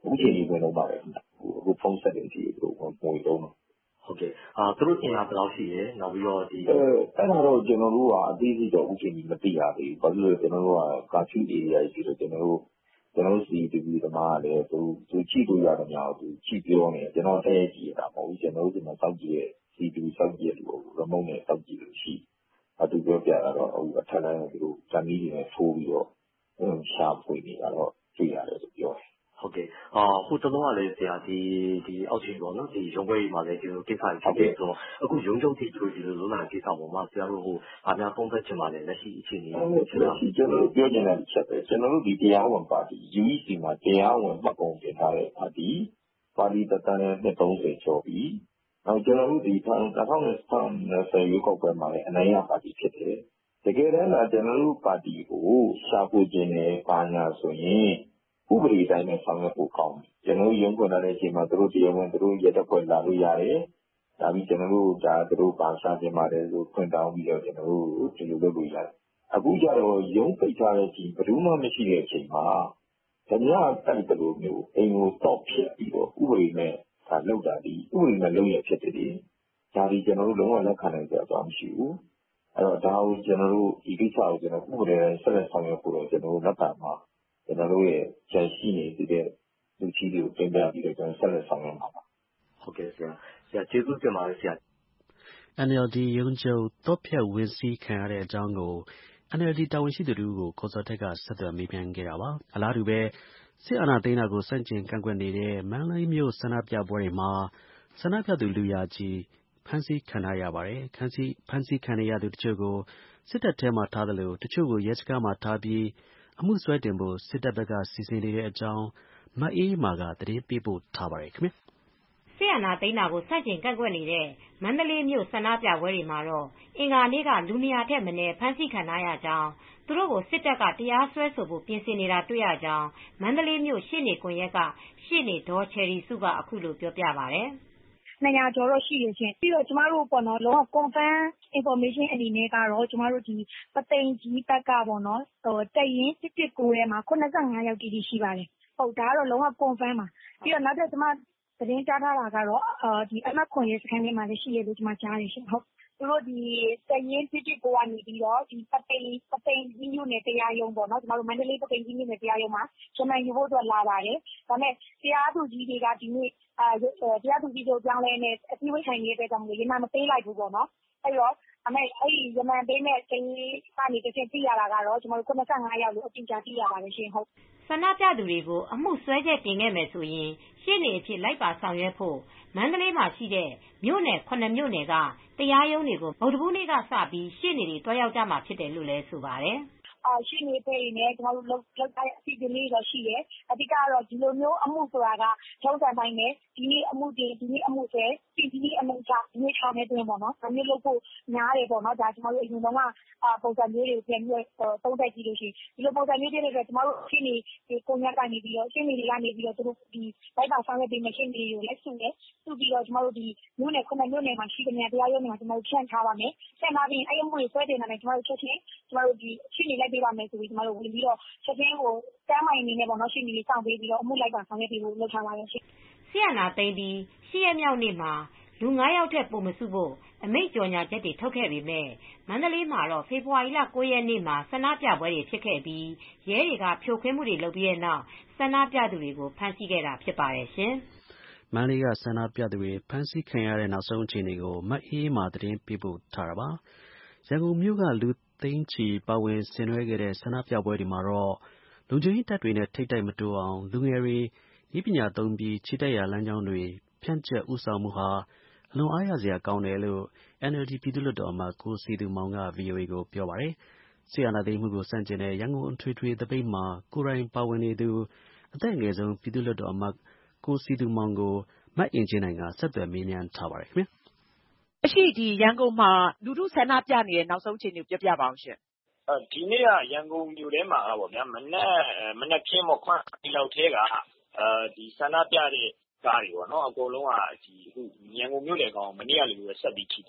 အခုချိန်ဒီဝင်တော့ပါတယ်အခုဖုန်းဆက်နေကြည့်လို့ငွေတော့ဟုတ်ကဲ့သူတို့အင်အားဘယ်လောက်ရှိရဲနောက်ပြီးတော့ဒီအဲ့ဒါတော့ကျွန်တော်တို့ကအသေးစိတ်တော့အခုချိန်ဒီမသိရသေးဘူးဘာလို့လဲကျွန်တော်တို့ကကာဖျူး area ကြီးဆိုတော့ကျွန်တော်တို့စီတီဗီသမားလည်းသူကြည့်လို့ရတယ်များသူကြည့်ပြောနေကျွန်တော်တည့်ကြည့်ရတာမဟုတ်ဘူးကျွန်တော်တို့ဒီမှာစောင့်ကြည့်ရဲ့စီတီဗီစောင့်ကြည့်ရလို့ remote နဲ့စောင့်ကြည့်လို့ရှိသူပြောပြတာတော့အခုအထက်လိုင်းကိုသူတို့ဇာမီတွေနဲ့ထိုးပြီးတော့ရှာဖွေနေတာတော့တွေ့ရတယ်လို့ပြောတယ်ဟုတ်ကဲ့ဟိုတလုံးကလည်းဆရာဒီအောက်ချိန်ပေါ့နော်ဒီရုံးခွဲကြီးမှာလည်းဒီလိုကိစ္စတွေဖြစ်တယ်ဆိုတော့အခုရုံးချုပ်ထိတွေ့ဒီလိုလုံးလာကိစ္စပေါ်မှာဆရာတို့ဟိုအားများပုံသက်ချင်ပါလေလက်ရှိအခြေအနေကိုကျွန်တော်ပြောချင်တဲ့ချက်ပဲကျွန်တော်တို့ဒီတရားဝင်ပါတီ UEC မှာတရားဝင်မှတ်ပုံတင်ထားတဲ့ပါတီတက်တန်းနဲ့30ကျော်ပြီနောက်ကျွန်တော်တို့ဒီ2020ရွေးကောက်ပွဲမှာလည်းအနိုင်ရပါတီဖြစ်တယ်တကယ်တမ်းကကျွန်တော်တို့ပါတီကိုရှာဖွေခြင်းနဲ့ပါညာဆိုရင်ဥပဒေတိုင်းနဲ့ဆောင်ရွက်ဖို့ကောင်းတယ်ကျွန်တော်ရုံးခွင့်လာတဲ့အချိန်မှာသူတို့တရားဝင်သူတို့ရတဲ့ဖွဲ့လာလို့ရတယ်ဒါပြီးကျွန်တော်တို့ဒါသူတို့ပါစာပြင်ပါတယ်လို့ခွင့်တောင်းပြီးတော့ကျွန်တော်တို့ဒီလိုလုပ်လို့ရတယ်အခုကျတော့ရုံးပိတ်ထားတဲ့အချိန်ဘယ်သူမှမရှိတဲ့အချိန်မှာဓမြတိုက်တယ်လို့မျိုးအိမ်ကိုတော့ဖြစ်ပြီးတော့ဥပဒေနဲ့ဒါလောက်တာဒီဥပဒေနဲ့လုံးရဖြစ်တယ်ဒါဒီကျွန်တော်တို့လုံးဝလက်ခံနိုင်ကြတော့မရှိဘူးအဲ့တော့ဒါကိုကျွန်တော်တို့ဒီကိစ္စကိုကျွန်တော်ဥပဒေနဲ့ဆက်လက်ဆောင်ရွက်ဖို့တော့ကျွန်တော်တို့လက်ခံမှာကျွန်တော်တို့ရဲ့ကြံရှိနေတဲ့လူကြီးတွေကိုတင်ပြပြီးတော့ကျွန်တော်ဆက်လက်ဆောင်ရွက်မှာပါဟုတ်ကဲ့ဆရာကျေးဇူးတင်ပါတယ်ဆရာ NLD ရုံးချုပ်တော့ဖြတ်ဝင်စီးခံရတဲ့အကြောင်းကို NLD တာဝန်ရှိသူတို့ကိုကိုစောထက်ကဆက်သွယ်မေးမြန်းခဲ့တာပါအလားတူပဲစစ်အာဏာသိမ်းတာကိုစန့်ကျင်ကန့်ကွက်နေတဲ့မန္တလေးမြို့ဆန္ဒပြပွဲတွေမှာဆန္ဒပြသူလူရာချီဖမ်းဆီးခံရပါတယ်ဖမ်းဆီးခံရသူတချို့ကိုစစ်တပ်ထဲမှာထားသလိုတချို့ကိုရဲစခန်းမှာထားပြီးအမှုစွဲတင်ဖို့စစ်တပ်ဘက်ကစီစဉ်နေတဲ့အကြောင်းမအေးမာကသတင်းပေးပို့ထားပါတယ်ခင်ဗျစစ်အာဏာသိမ်းတာကိုဆန့်ကျင်ကန့်ကွက်နေတဲ့မန္တလေးမြို့ဆန္ဒပြပွဲတွေမှာတော့အင်္ဂါနေ့ကလူ200ထက်မနည်းဖမ်းဆီးခံရကြောင်းသူတို့ကိုစစ်တပ်ကတရားစွဲဆိုဖို့ပြင်ဆင်နေတာတွေ့ရကြောင်းမန္တလေးမြို့ရှေ့နေကွန်ရက်ကရှေ့နေဒေါ်ချယ်ရီစုကအခုလိုပြောပြပါတယ် 200ကျော်တော့ရှိရချင်းပြီးတော့ကျမတို့ပေါ့နော်လုံးဝ confirm information အနေနဲ့ကတော့ကျမတို့ဒီပသိမ်ကြီးဘက်ကပေါ့နော်တရင်119ထဲမှာ85ယောက်တိရှိပါတယ်ဟုတ်ဒါကတော့လုံးဝ confirm ပါပြီးတော့နောက်ထပ်ကျမသတင်းကြားထားတာကတော့ဒီအမတ်ခွန်ရဲစခန်းထဲမှာလည်းရှိရလို့ကျမကြားရရှင်ဟုတ်သူတို့ဒီတရင်119ကနေပြီးတော့ဒီပသိမ်ကြီးမြို့နယ်တရားရုံးပေါ့နော်ကျမတို့မန္တလေးပသိမ်ကြီးမြို့နယ်တရားရုံးမှာရမန်ယူဖို့အတွက်လာပါတယ်ဒါပေမဲ့တရားသူကြီးတွေကဒီနေ့တရားသူကြီးတို့ပြောင်းလဲနေအစည်းအဝေးထိုင်နေတဲ့အတွက်ကြောင့်ရမန်မပေးလိုက်ဘူးပေါ့နော်အဲ့တော့အဲ့ရမန်ပေးမဲ့တင်းကနေတစ်ချက်သိရတာကတော့ကျွန်တော်တို့95ယောက်လို့အတိအကျသိရပါတယ်ရှင်ဟုတ်ဆန္ဒပြသူတွေကိုအမှုစွဲချက်တင်ခဲ့မယ်ဆိုရင်ရှေ့နေအဖြစ်လိုက်ပါဆောင်ရွက်ဖို့မန္တလေးမှာရှိတဲ့မြို့နယ်9မြို့နယ်ကတရားရုံးတွေကိုဗုဒ္ဓဘူးနေ့ကစပြီးရှေ့နေတွေတွားရောက်ကြမှာဖြစ်တယ်လို့လည်းဆိုပါတယ်ရှိနေတဲ့နေကျွန်တော်တို့လောက်ထားတဲ့အစီအစဉ်လေးတော့ရှိတယ်အဓိကတော့ဒီလိုမျိုးအမှုဆိုတာကထုံးစံတိုင်းနဲ့ဒီနေ့အမှုတင်ဒီနေ့အမှုဆွဲဒီနေ့အမှုချဒီနေ့ထားနေတယ်ပေါ့နော်ဒါမျိုးလုပ်ဖို့များတယ်ပေါ့နော်ဒါကျွန်တော်တို့အရင်တော့ပုံစံမျိုးတွေကိုပြန်ပြီးသုံးသပ်ကြည့်လို့ရှိရင်ဒီလိုပုံစံမျိုးတွေနဲ့ကျွန်တော်တို့ရှင်းနေဒီကိုညက်ကနေပြီးတော့ရှင်းနေတွေကနေပြီးတော့သူတို့ဒီလိုက်ပါဆောင်ရွက်ပေးမယ့်ရှင်းနေတွေကိုလည်းစုပြီးတော့ကျွန်တော်တို့ဒီမြို့နယ်9မြို့နယ်မှာရှိတဲ့တရားရုံးတွေမှာကျွန်တော်တို့ဖြန့်ထားပါမယ်ဖြန့်ထားပြီးအဲ့အမှုတွေဆွဲတင်နေတယ်ကျွန်တော်တို့ချက်ချင်းကျွန်တော်တို့ဒီရှင်းနေလိုက်ပေးပါမယ်ဆိုပြီးကျွန်တော်တို့ဝင်ပြီးတော့ချက်ချင်းကိုတမ်းမိုင်နေနဲ့ပေါ့နော်ရှင်းနေစောင့်ပေးပြီးတော့အမှုလိုက်ပါဆောင်ရွက်ပေးဖို့လုပ်ထားပါတယ်ရှင်းဆရာနာသိမ့်ပြီးရှစ်ရက်မြောက်နေ့မှာလူ9ယောက်ထက်ပိုမစုဖို့အမိန့်ကြော်ညာချက်တွေထုတ်ခဲ့ပေမဲ့မန္တလေးမှာတော့ဖေဖော်ဝါရီလ9ရက်နေ့မှာဆန္ဒပြပွဲတွေဖြစ်ခဲ့ပြီးရဲတွေကဖြိုခွင်းမှုတွေလုပ်ပြီးတဲ့နောက်ဆန္ဒပြသူတွေကိုဖမ်းဆီးခဲ့တာဖြစ်ပါတယ်ရှင်မန္တလေးကဆန္ဒပြသူတွေဖမ်းဆီးခံရတဲ့နောက်ဆုံးအခြေအနေကိုမအေးမာသတင်းပေးပို့ထားတာပါရန်ကုန်မြို့ကလူသိန်းချီပါဝင်ဆင်နွှဲခဲ့တဲ့ဆန္ဒပြပွဲတွေမှာတော့လုံခြုံရေးတပ်တွေနဲ့ထိပ်တိုက်မတိုးအောင်လူငယ်တွေနည်းပညာသုံးပြီးခြေတက်ရာလမ်းကြောင်းတွေဖြန့်ကျက်ဦးဆောင်မှုဟာအလွန်အားရစရာကောင်းတယ်လို့ NLD ပြည်သူ့လွှတ်တော်အမတ်ကိုစည်သူမောင်က VOA ကိုပြောပါတယ်စစ်အာဏာသိမ်းမှုကိုဆန့်ကျင်တဲ့ရန်ကုန်အထွေထွေသပိတ်မှာကိုယ်တိုင်ပါဝင်နေသူအသက်အငယ်ဆုံးပြည်သူ့လွှတ်တော်အမတ်ကိုစည်သူမောင်ကိုမအင်ကြင်းနိုင်ကဆက်သွယ်မေးမြန်းထားပါတယ်ခင်ဗျအရှိဒီရန်ကုန်မှာလူထုဆန္ဒပြနေတဲ့နောက်ဆုံးအခြေအနေကိုပြောပြပါအောင်ရှင်ဒီနေ့ကရန်ကုန်မြို့ထဲမှာပေါ့ဗျာမနက်ခင်းပေါ့ခွန်းဒီလောက်ထဲကဒီဆန္ဒပြတဲ့ကားတွေပေါ့နော်အကုန်လုံးကဒီအခုရန်ကုန်မြို့လေကောင်မနေ့ကလည်းဆက်ပြီးချီတက်တယ်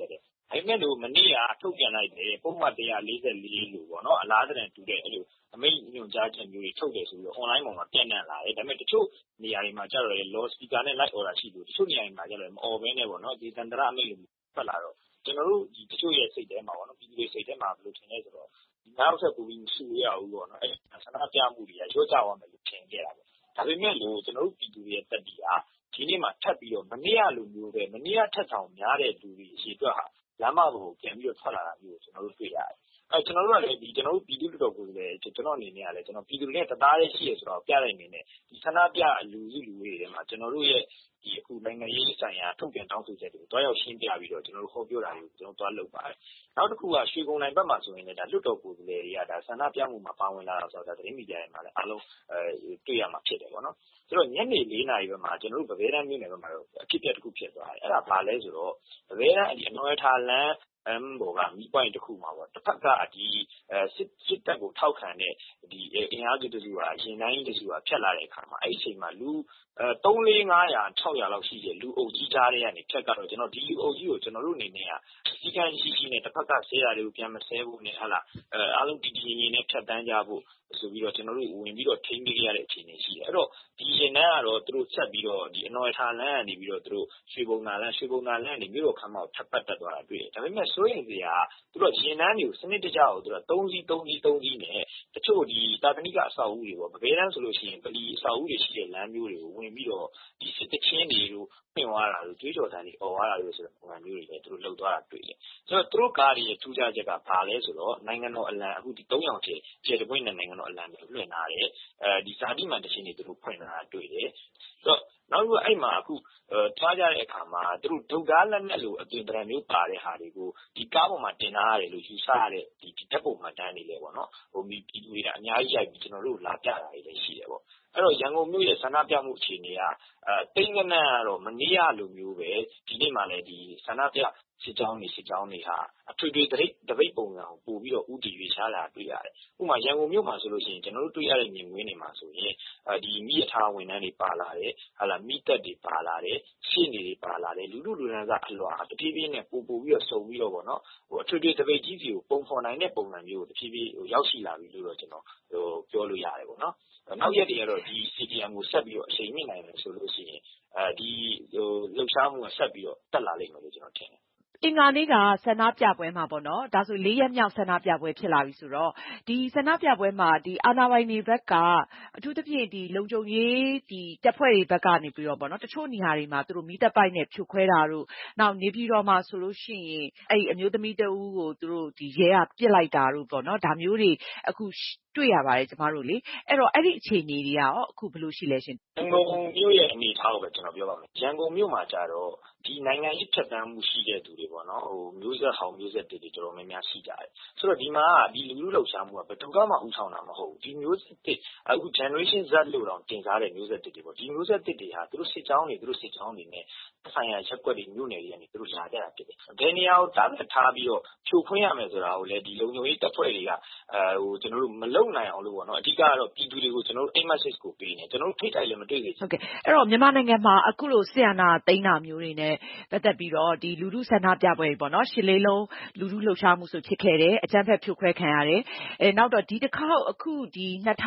ဒါပေမဲ့လို့မနေ့ကထုတ်ပြန်လိုက်တယ်ပုံမှန်144လို့ပေါ့နော်အလားတန်တူတဲ့အဲ့လိုအမိန့်ညွှန်ကြားချက်မျိုးတွေထုတ်တယ်ဆိုပြီး online ပေါ်မှာပြန့်နှံ့လာတယ်ဒါပေမဲ့တချို့နေရာတွေမှာကျတော့ law speaker နဲ့ live order ရှိလို့တချို့နေရာတွေမှာကျတော့မအော်ဘဲနဲ့ပေါ့နော်ဒီသန္တရအမိန့်လိုဖတ်လာတော့ကျွန်တော်တို့ဒီတချို့ရဲ့စိတ်ထဲမှာပေါ့နော်ပြည်သူတွေစိတ်ထဲမှာဘယ်လိုထင်လဲဆိုတော့ဒီနောက်ဆက်ပူပြီးမရှိရဘူးပေါ့နော်အဲ့ဆန္ဒပြမှုတွေကရောကြသွားမယ်လို့ထင်ခဲ့တာပေါ့ဒါပေမဲ့လို့ကျွန်တော်တို့ပြည်သူတွေရဲ့တက်တီဟာဒီနေ့မှာထပ်ပြီးတော့မနေ့ကလိုမျိုးပဲမနေ့ကထက်ဆောင်များတဲ့လူတွေရှိအတွက်ဟာလမ်းမပေါ်ကိုပြန်ပြီးတော့ထွက်လာတာမျိုးကိုကျွန်တော်တို့တွေ့ရတယ်ကျွန်တော်တို့ကလည်းဒီကျွန်တော်တို့ပြည်သူ့တော်ကိုလည်းကျွန်တော်အနေနဲ့ကလည်းကျွန်တော်ပြည်သူတွေနဲ့တသားတည်းရှိရဆိုတော့ပြတဲ့အနေနဲ့ဒီဆန္ဒပြလူစုလူဝေးတွေမှာကျွန်တော်တို့ရဲ့ဒီအခုနိုင်ငံရေးဆိုင်ရာထုတ်ပြန်တောင်းဆိုချက်တွေကိုတွားရောက်ရှင်းပြပြီးတော့ကျွန်တော်တို့ဟောပြောတာတွေကိုကျွန်တော်တွားလုပ်ပါတယ်နောက်တစ်ခုကရွှေကုန်းနိုင်ဘက်မှာဆိုရင်လည်းဒါလွတ်တော်ကိုယ်စားလှယ်တွေကဒါဆန္ဒပြမှုမှာပါဝင်လာတော့ဆိုတော့သတင်းမီဒီယာတွေမှာလည်းအားလုံးတွေ့ရမှာဖြစ်တယ်ပေါ့နော်ဆိုတော့ညနေ4 နာရီဘက်မှာကျွန်တော်တို့ဗဘဲတန်းမြို့နယ်ဘက်မှာတော့အဖြစ်အပျက်တစ်ခုဖြစ်သွားတယ်အဲ့ဒါဘာလဲဆိုတော့ဗဘဲတန်းအနော်ထားလမ်းဘောကမီးပွိုင်းတစ်ခုမှာပေါ့တစ်ဖက်ကဒီစစ်တပ်ကိုထောက်ခံတဲ့ဒီအင်အားစုတစုကရင်တိုင်းတစုကဖြတ်လာတဲ့အခါမှာအဲ့ဒီအချိန်မှာလူ3 4 500 600လောက်ရှိတဲ့လူအုပ်ကြီးကြားထဲကနေဖြတ်ကတော့ကျွန်တော်ဒီလူအုပ်ကြီးကိုကျွန်တော်တို့အနေနဲ့ကစီကံရှိနဲ့တစ်ဖက်ကဆဲတာတွေကိုပြန်မဆဲဖို့နဲ့ဟာလားအားလုံးဒီရင်နဲ့ဖြတ်တန်းကြဖို့ဆိုပြီးတော့ကျွန်တော်တို့ဝင်ပြီးတော့ထိန်းသိမ်းရတဲ့အခြေအနေရှိတယ်အဲ့တော့ဒီရင်တန်းကတော့သူတို့ဆက်ပြီးတော့ဒီအနော်ထားလမ်းကနေပြီးတော့သူတို့ရွှေဘုံသာလမ်းနေမြို့တော်ခမ်းမကိုထပ်ပတ်တက်သွားတာတွေ့တယ်ဒါပေမဲ့စိုးရိမ်စရာသူတို့ရင်တန်းတွေကိုစနစ်တကျကိုသူတို့3စီးနဲ့တချို့ဒီတာသနိကအဆောက်အဦတွေပေါ့ဗဘဲတန်းဆိုလို့ရှိရင်ပလီအဆောက်အဦတွေရှိတဲ့လမ်းမျိုးတွေကိုဝင်ပြီးတော့ဒီစစ်တချင်းတွေတို့ပြင်သွားတာတို့ကြွေးကြော်တန်းတွေអော်သွားတာတို့ဆိုတဲ့ပုံစံမျိုးတွေလည်းသူတို့လှုပ်သွားတာတွေ့တယ်ဆိုတော့သူတို့ကားတွေရဲ့ထူးခြားချက်ကဘာလဲဆိုတော့နိုင်ငံတော်အလံအခုဒီ3ရောင်ကျဲတပွင့်နဲ့နိုင်ငံတော်အလံတွေလွှင့်ထားတယ်ဒီဇာတိမှန်တခြင်းတွေသူတို့ဖွင့်ထားတာတွေ့တယ်ဆိုတော့နောက်ပြီးအဲ့မှာအခုထားကြတဲ့အခါမှာသူတို့ဒုတ်ကားလက်နဲ့လို့အသွင်သဏ္ဍာန်မျိုးပါတဲ့ဟာတွေကိုဒီကားပေါ်မှာတင်ထားရတယ်လို့ယူဆရတဲ့ဒီဓာတ်ပုံမှန်တမ်းတွေလည်းပေါ့နော်ဟိုပြည်သူတွေကအများကြီးရိုက်ပြီးကျွန်တော်တို့လာပြတာတွေလည်းရှိတယ်ပေါ့အဲ့တော့ရန်ကုန်မြို့ရဲ့ဆန္ဒပြမှုအခြေအနေကတိတ်ငနန်းကတော့မနေ့ကလိုမျိုးပဲဒီနေ့မှလည်းဒီဆန္ဒပြစစ်ကြောင်းတွေဟာအထွေထွေတပိတ်ပုံစံကိုပို့ပြီးတော့ဥတီရွေးရှားလာတွေ့ရတယ်။ဥပမာရန်ကုန်မြို့မှာဆိုလို့ရှိရင်ကျွန်တော်တို့တွေ့ရတဲ့မြင်ကွင်းတွေမှာဆိုရင်ဒီမိရထားဝန်ထမ်းတွေပါလာတယ်ဟာလာမိသက်တွေပါလာတယ်ရှင်းနေတွေပါလာတယ်လူလူလူတန်းစားအလွာတဖြည်းဖြည်းနဲ့ပို့ပြီးတော့စုံပြီးတော့ပေါ့နော်ဟိုအထွေထွေတပိတ်ကြီးစီကိုပုံဖော်နိုင်တဲ့ပုံစံမျိုးကိုတဖြည်းဖြည်းရောက်ရှိလာပြီလို့တော့ကျွန်တော်ပြောလို့ရတယ်ပေါ့နော်နောက်ရက်တွေကတော့ဒီ CDM ကိုဆက်ပြီးတော့အချိန်မြင့်နိုင်တယ်ဆိုလို့ရှိရင်ဒီလှုပ်ရှားမှုကဆက်ပြီးတော့တက်လာလိမ့်မယ်လို့ကျွန်တော်ထင်တယ်အင်္ဂါနေ့ကဆန္ဒပြပွဲမှာပေါ့နော်ဒါဆို4 ရက်မြောက်ဆန္ဒပြပွဲဖြစ်လာပြီဆိုတော့ဒီဆန္ဒပြပွဲမှာဒီအာဏာပိုင်တွေဘက်ကအထူးသဖြင့်ဒီလုံခြုံရေးဒီတပ်ဖွဲ့တွေဘက်ကနေပြီးတော့ပေါ့နော်တချို့နေရာတွေမှာသူတို့မိသက်ပိုက်နဲ့ဖြိုခွဲတာတို့နောက်နေပြည်တော်မှာဆိုလို့ရှိရင်အဲ့အမျိုးသမီးတဦးကိုသူတို့ဒီရဲကပြစ်လိုက်တာတို့ပေါ့နော်ဒါမျိုးတွေအခုတွေ့ရပါတယ်ကျမတို့လေအဲ့တော့အဲ့ဒီအခြေအနေတွေကရောအခုဘယ်လိုရှိလဲရှင်ရန်ကုန်မြို့ရဲ့အနေအထားကိုပဲကျွန်တော်ပြောပါမယ်ရန်ကုန်မြို့မှာကြတော့ဒီနိုင်ငံရေးဖြတ်တန်းမှုရှိတဲ့သူတွေပေါ့နော်ဟိုမျိုးဆက်ဟောင်းမျိုးဆက်တွေတော်တော်များများရှိကြတယ်ဆိုတော့ဒီမှာဒီလူလူလှုပ်ရှားမှုကဘယ်သူမှဥဆောင်တာမဟုတ်ဘူးဒီမျိုးဆက်တွေအခု generation Z လို့တော့တင်စားတဲ့မျိုးဆက်တွေပေါ့ဒီမျိုးဆက်တွေဟာသူတို့စစ်ကြောင်းတွေနဲ့ဆိုင်ရာရက်ွက်တွေမြို့နယ်တွေကနေသူတို့လာကြတာဖြစ်တယ်ဘယ်နေရာကိုတားမြစ်ထားပြီးတော့ဖြိုခွင်းရမယ်ဆိုတာကိုလည်းဒီလုံခြုံရေးတပ်ဖွဲ့တွေကဟိုကျွန်တော်တို့မလုံနိုင်အောင်လို့ပေါ့နော်အဓိကကတော့ပြည်သူတွေကိုကျွန်တော်တို့ message ကိုပေးနေကျွန်တော်တို့ထိတိုက်လည်းမတွေ့သေးဘူးဟုတ်ကဲ့အဲ့တော့မြန်မာနိုင်ငံမှာအခုလိုဆီယနာသိန်းတာမျိုးတွေနဲ့ပတ်သက်ပြီးတော့ဒီလူထုဆန္ဒပြပွဲတွေပေါ့နော်ရှစ်လေးလုံးလူထုလှုပ်ရှားမှုဆိုဖြစ်ခဲ့တယ်အကြမ်းဖက်ဖြိုခွဲခံရတယ်နောက်တော့ဒီတစ်ခေါက်အခုဒီ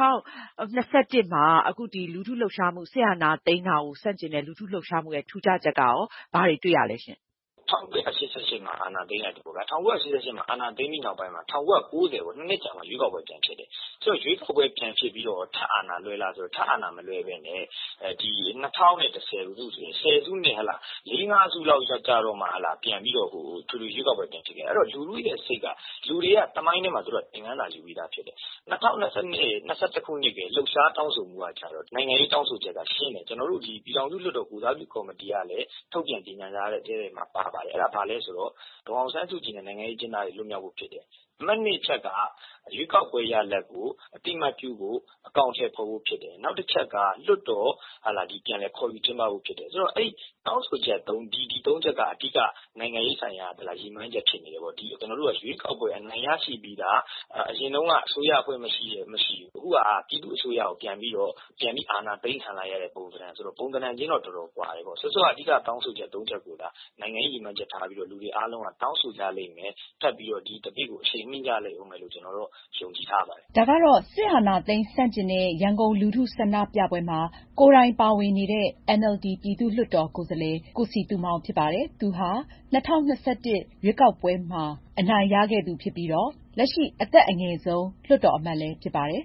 2021မှာအခုဒီလူထုလှုပ်ရှားမှုဆီယနာသိန်းတာကိုစန့်ကျင်တဲ့လူထုလှုပ်ရှားမှုရဲ့ထူးခြားချက်ကရောဘာတွေတွေ့ရလဲရှင် 1988မှာအာဏာသိမ်းလိုက်တယ်ပေါ့ဗျာ1988မှာအာဏာသိမ်းပြီးနောက်ပိုင်းမှာ1990ပေါ့နှစ်ကြာမှရွေးကောက်ပွဲပြန်ဖြစ်တယ်ဆိုတော့ရွေးကောက်ပွဲပြန်ဖြစ်ပြီးတော့ထပ်အာဏာလွှဲလာဆိုတော့ထပ်အာဏာမလွှဲဘဲနဲ့ဒီ2010ခုဆိုရင်10စုနဲ့ဟလာ4-5စုလောက်ကြာတော့မှဟလာပြန်ပြီးတော့ဟိုထူထူရွေးကောက်ပွဲပြန်ဖြစ်ခဲ့အဲ့တော့လူလူရဲ့စိတ်ကလူတွေကတမိုင်းထဲမှာသူတို့သင်ခန်းစာယူပြီးသားဖြစ်တယ်2021ခုနှစ်ကလှုပ်ရှားတောင်းဆိုမှုကကြာတော့နိုင်ငံရေးတောင်းဆိုချက်ကရှင်းတယ်ကျွန်တော်တို့ဒီပြည်ထောင်စုလွှတ်တော်ကိုစားပြုကော်မတီကလည်းထုတ်ပြန်ကြေညာထားတဲ့တဲမှာပါပါတယ်အဲ့ဒါဘာလဲဆိုတော့ဒေါအောင်ဆန်းစုကြည်နဲ့နိုင်ငံရေးကျင်းသားတွေလွတ်မြောက်ဖို့ဖြစ်တယ်အမှတ်2ချက်ကရွေးကောက်ပွဲရလဒ်ကိုအတိမတ်ပြုဖို့အကောင့်ထဲပေါ်ဖို့ဖြစ်တယ်နောက်တစ်ချက်ကလွတ်တော်ဒီပြန်လဲခေါ်ယူကျင်းပဖို့ဖြစ်တယ်ဆိုတော့အဲ့တောင်းဆိုချက်ဒီ3ချက်ကအဓိကနိုင်ငံရေးဆိုင်ရာရည်မှန်းချက်ဖြစ်နေတယ်ပေါ့ဒီကျွန်တော်တို့ကရွေးကောက်ပွဲအနိုင်ရရှိပြီးတာအရင်တုန်းကအစိုးရအဖွဲ့မရှိဘူးအခုကပြည်သူ့အစိုးရကိုပြန်ပြီးအာဏာသိမ်းခံလိုက်ရတဲ့ပုံစံဆိုတော့ပုံစံချင်းတော့တော်တော်ကွာတယ်ပေါ့ဆိုတော့အဓိကတောင်းဆိုချက်3ချက်ကိုနိုင်ငံရေးရည်မှန်းချက်ထားပြီးလူတွေအားလုံးကတောင်းဆိုကြလိမ့်မယ်ထပ်ပြီးဒီတပိတ်ကိုအချိန်မိကြလိမ့်ဦးမယ်လို့ကျွန်တော်တို့ယုံကြည်ထားပါတယ်ဒါကတော့စစ်အာဏာသိမ်းဆန့်ကျင်တဲ့ရန်ကုန်လူထုဆန္ဒပြပွဲမှာကိုယ်တိုင်ပါဝင်နေတဲ့ NLD ပြည်သူ့လွှတ်တော်ကိုယ်စားလှယ်ကိုစီတူမောင်ဖြစ်ပါတယ်သူဟာ2021ရွေးကောက်ပွဲမှာအနိုင်ရခဲ့သူဖြစ်ပြီးလက်ရှိအသက်အငယ်ဆုံးလွှတ်တော်အမတ်လည်းဖြစ်ပါတယ်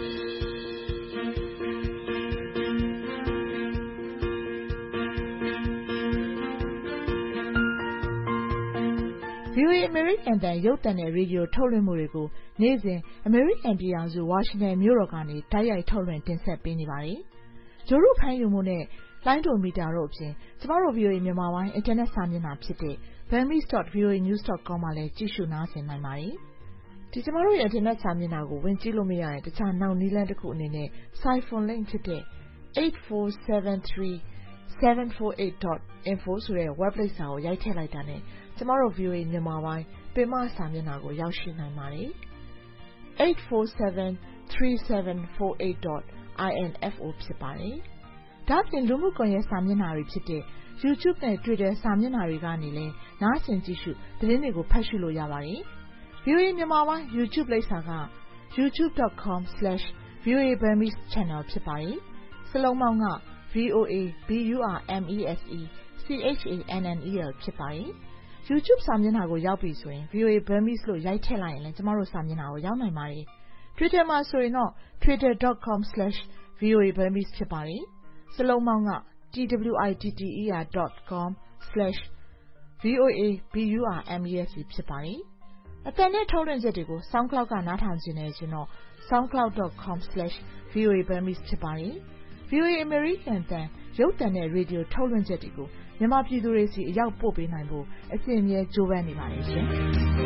VOA အမေရိကန်အသံရုပ်သံနဲ့ရေဒီယိုထုတ်လွှင့်မှုတွေကိုနေ့စဉ်အမေရိကန်ပြည်ထောင်စုဝါရှင်တန်မြို့တော်ကနေတိုက်ရိုက်ထုတ်လွှင့်တင်ဆက်ပေးနေပါတယ်။ဂျိုရုဖမ်းယူမှုနဲ့လိုင်းဒိုမီတာတို့အပြင်ကျမတို့ VOA မြန်မာပိုင်းအင်တာနက်စာမျက်နှာဖြစ်တဲ့ burmese.voanews.com မှာလည်းကြည့်ရှုနားဆင်နိုင်ပါတယ်။ဒီကျမတို့ရဲ့အင်တာနက်စာမျက်နှာကိုဝင်ကြည့်လို့မရတဲ့တခြားနောက်နည်းလမ်းတစ်ခုအနေနဲ့ Siphon link ဖြစ်တဲ့ 8473748.info ဆိုတဲ့ web လိပ်စာကိုရိုက်ထည့်လိုက်တာနဲ့ကျမတို့ VOA မြန်မာပိုင်းပင်မစာမျက်နှာကိုရောက်ရှိနိုင်ပါတယ်။ 8473748.info ဖြစ်ပါတယ်။ဒါ့အပြင်လူမှုကွန်ရက်စာမျက်နှာတွေဖြစ်တဲ့ YouTube နဲ့ Twitter စာမျက်နှာတွေကနေလည်းနားဆင်ကြည့်ရှုသတင်းတွေကိုဖတ်ရှုလို့ရပါတယ်။ VOA မြန်မာပိုင်း YouTube လိပ်စာက youtube.com/VOA Burmese channel ဖြစ်ပါတယ်။စလုံးပေါင်းက VOA BURMESE CHANNEL ဖြစ်ပါတယ်။ YouTube စာမျက်နှာကိုရောက်ပြီဆိုရင် VOA Burmese လို့ရိုက်ထည့်လိုက်ရင်လည်းကျမတို့စာမျက်နှာကိုရောက်နိုင်ပါတယ်။ Twitter မှာဆိုရင်တော့ twitter.com/VOA Burmese ဖြစ်ပါတယ်။စလုံးပေါင်းက twitter.com/VOA BURMESE ဖြစ်ပါတယ်။အသံနဲ့ထုတ်လွှင့်ချက်တွေကို SoundCloud ကနားထောင်ခြင်းနဲ့ဆိုတော့ soundcloud.com/VOA Burmese ဖြစ်ပါတယ်။ VOA American အသံရုပ်သံနဲ့ရေဒီယိုထုတ်လွှင့်ချက်တွေကိုမြန်မာပြည်သူတွေစီအရောက်ပို့ပေးနိုင်ဖို့အစဉ်အမြဲကြိုးပမ်းနေပါတယ်ရှင်။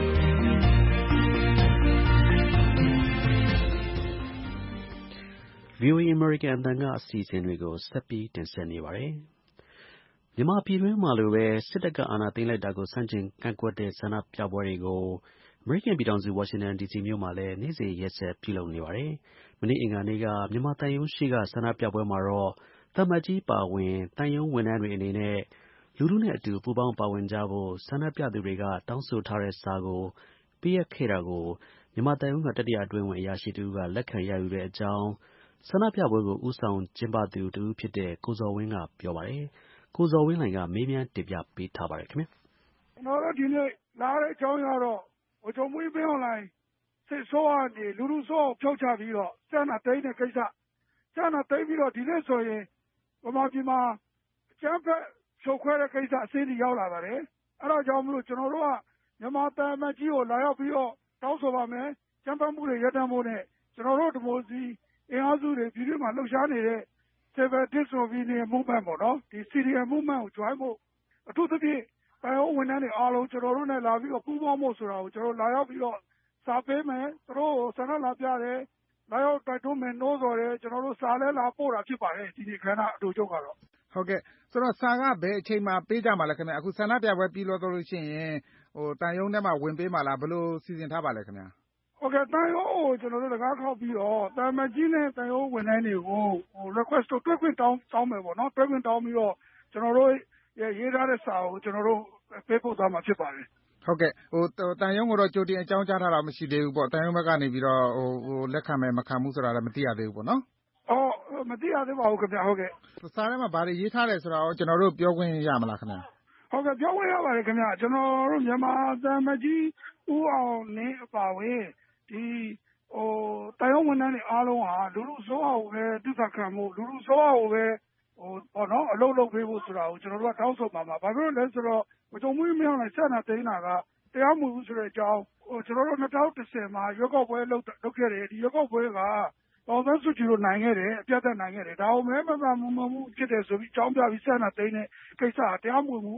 VOA American အသံကအစီအစဉ်တွေကိုဆက်ပြီးတင်ဆက်နေပါတယ်။မြန်မာပြည်တွင်းမှာလိုပဲစစ်တပ်ကအာဏာသိမ်းလိုက်တာကိုဆန့်ကျင်ကန့်ကွက်တဲ့ဆန္ဒပြပွဲတွေကိုအမေရိကန်ပြည်ထောင်စုဝါရှင်တန်ဒီစီမြို့မှာလည်းနေ့စဉ်ရက်ဆက်ပြုလုပ်နေပါတယ်။မနေ့အင်္ဂါနေ့ကမြန်မာသံရုံးရှိကဆန္ဒပြပွဲမှာတော့သံအမတ်ကြီးပါဝင်သံရုံးဝန်ထမ်းတွေအနေနဲ့လူထုနဲ့အတူပူးပေါင်းပါဝင်ကြဖို့ဆန္ဒပြသူတွေကတောင်းဆိုထားတဲ့စာကိုပေးအပ်ခဲ့တာကိုမြန်မာသံရုံးကတတိယအတွင်းဝန်အရာရှိတစ်ဦးကလက်ခံရယူတဲ့အကြောင်းဆန္ဒပြပွဲကိုဦးဆောင်ကျင်းပသူတစ်ဦးဖြစ်တဲ့ကိုဇော်ဝင်းကပြောပါတယ်။ကိုဇော်ဝင်းလှိုင်ကမေးမြန်းတင်ပြပေးထားပါတယ်ခင်ဗျ။ကျွန်တော်တို့ဒီနေ့လာတဲ့အကြောင်းအရာတော့ဗိုလ်ချုပ်မှူးကြီးမင်းအောင်လှိုင်စစ်ဆိုးကနေလူထုဆိုးအောင်ဖြုတ်ချပြီးတော့စန္ဒသိန်းတဲ့ကိစ္စစန္ဒသိန်းပြီးတော့ဒီနေ့ဆိုရင်ဗမာပြည်မှာအကြမ်းဖက်ဖြုတ်ခွဲတဲ့ကိစ္စအစင်းကြီးရောက်လာပါတယ်အဲ့ဒါကြောင့်မလို့ကျွန်တော်တို့ကမြန်မာသံအမတ်ကြီးကိုလာရောက်ပြီးတော့တောင်းဆိုပါမယ်ကြမ်းဖက်မှုတွေရပ်တန့်ဖို့နဲ့ကျွန်တော်တို့ဒီမိုစီအင်အားစုတွေပြည်တွင်းမှာလှုပ်ရှားနေတဲ့ Civil Disobedience Movement ပေါ့နော်ဒီ CDM Movement ကို join ဖို့အထူးသဖြင့်တန်ရုံးဝန်ထမ်းတွေအားလုံးကျွန်တော်တို့နဲ့လာပြီးတော့ပူးပေါင်းဖို့ဆိုတာကိုကျွန်တော်လာရောက်ပြီးတော့စာပေးမယ်သူတို့ဆန္ဒလာပြတယ်လာရောက်တိုက်တွန်းမယ်နှိုးဆော်တယ်ကျွန်တော်တို့စာလဲလာပို့တာဖြစ်ပါတယ်ဒီနေ့ခန္ဓာအတူချုပ်ကတော့ဟုတ်ကဲ့ဆိုတော့စာကဘယ်အချိန်မှပေးကြမှာလဲခင်ဗျအခုဆန္ဒပြပွဲပြီးလို့ရှိရင်တန်ရုံးထဲမှာဝင်ပေးမှာလားဘယ်လိုစီစဉ်ထားပါလဲခင်ဗျဟုတ်ကဲ့တန်ရုံးကိုကျွန်တော်တို့တကားခောက်ပြီးတော့တန်မကြီးနဲ့တန်ရုံးဝန်ထမ်းတွေကို request တွဲခွင့်တောင်းမယ်ပေါ့နော်တွဲခွင့်တောင်းပြီးတော့ကျွန်တော်တို့ရေးထားတဲ့စာကိုကျွန်တော်တို့ပေးပို့သွားမှာဖြစ်ပါတယ်ဟုတ်ကဲ့တန်ရုံးကိုတော့ကြိုတင်အကြောင်းကြားထားတာမရှိသေးဘူးပေါ့တန်ရုံးဘက်ကနေပြီးတော့လက်ခံမယ်မခံဘူးဆိုတာလည်းမသိရသေးဘူးပေါ့နော်မသိရသေးပါဘူးခင်ဗျဟုတ်ကဲ့စာထဲမှာဗာတွေရေးထားတယ်ဆိုတာကိုကျွန်တော်တို့ပြောခွင့်ရမလားခင်ဗျဟုတ်ကဲ့ပြောခွင့်ရပါတယ်ခင်ဗျကျွန်တော်တို့မြန်မာသံမကြီးဦးအောင်လင်းအပါဝင်ဒီတန်ရုံးဝန်ထမ်းတွေအားလုံးဟာလူလူဆိုးအောင်ပဲတစ္ဆာခံမှုလူလူဆိုးအောင်ပဲပေါ့နော်အလုပ်လုပ်ပေးဖို့ဆိုတာကိုကျွန်တော်တို့ကတောင်းဆိုပါမှာဘာဖြစ်လို့လဲဆိုတော့ဗိုလ်ချုပ်မှူးကြီးမင်းအောင်လှိုင်ဆက်နာသိမ်းတာကတရားမှုဆိုတဲ့အကြောင်းကျွန်တော်တို့2010မှာရွေးကောက်ပွဲလုပ်ခဲ့တယ်ဒီရွေးကောက်ပွဲကဒေါ်စန်းစုကြည်တို့နိုင်ခဲ့တယ်အပြတ်သက်နိုင်ခဲ့တယ်ဒါကိုမဲမမှန်မှုဖြစ်တယ်ဆိုပြီးအကြောင်းပြပြီးဆက်နာသိမ်းတဲ့ကိစ္စတရားမှုဗိုလ်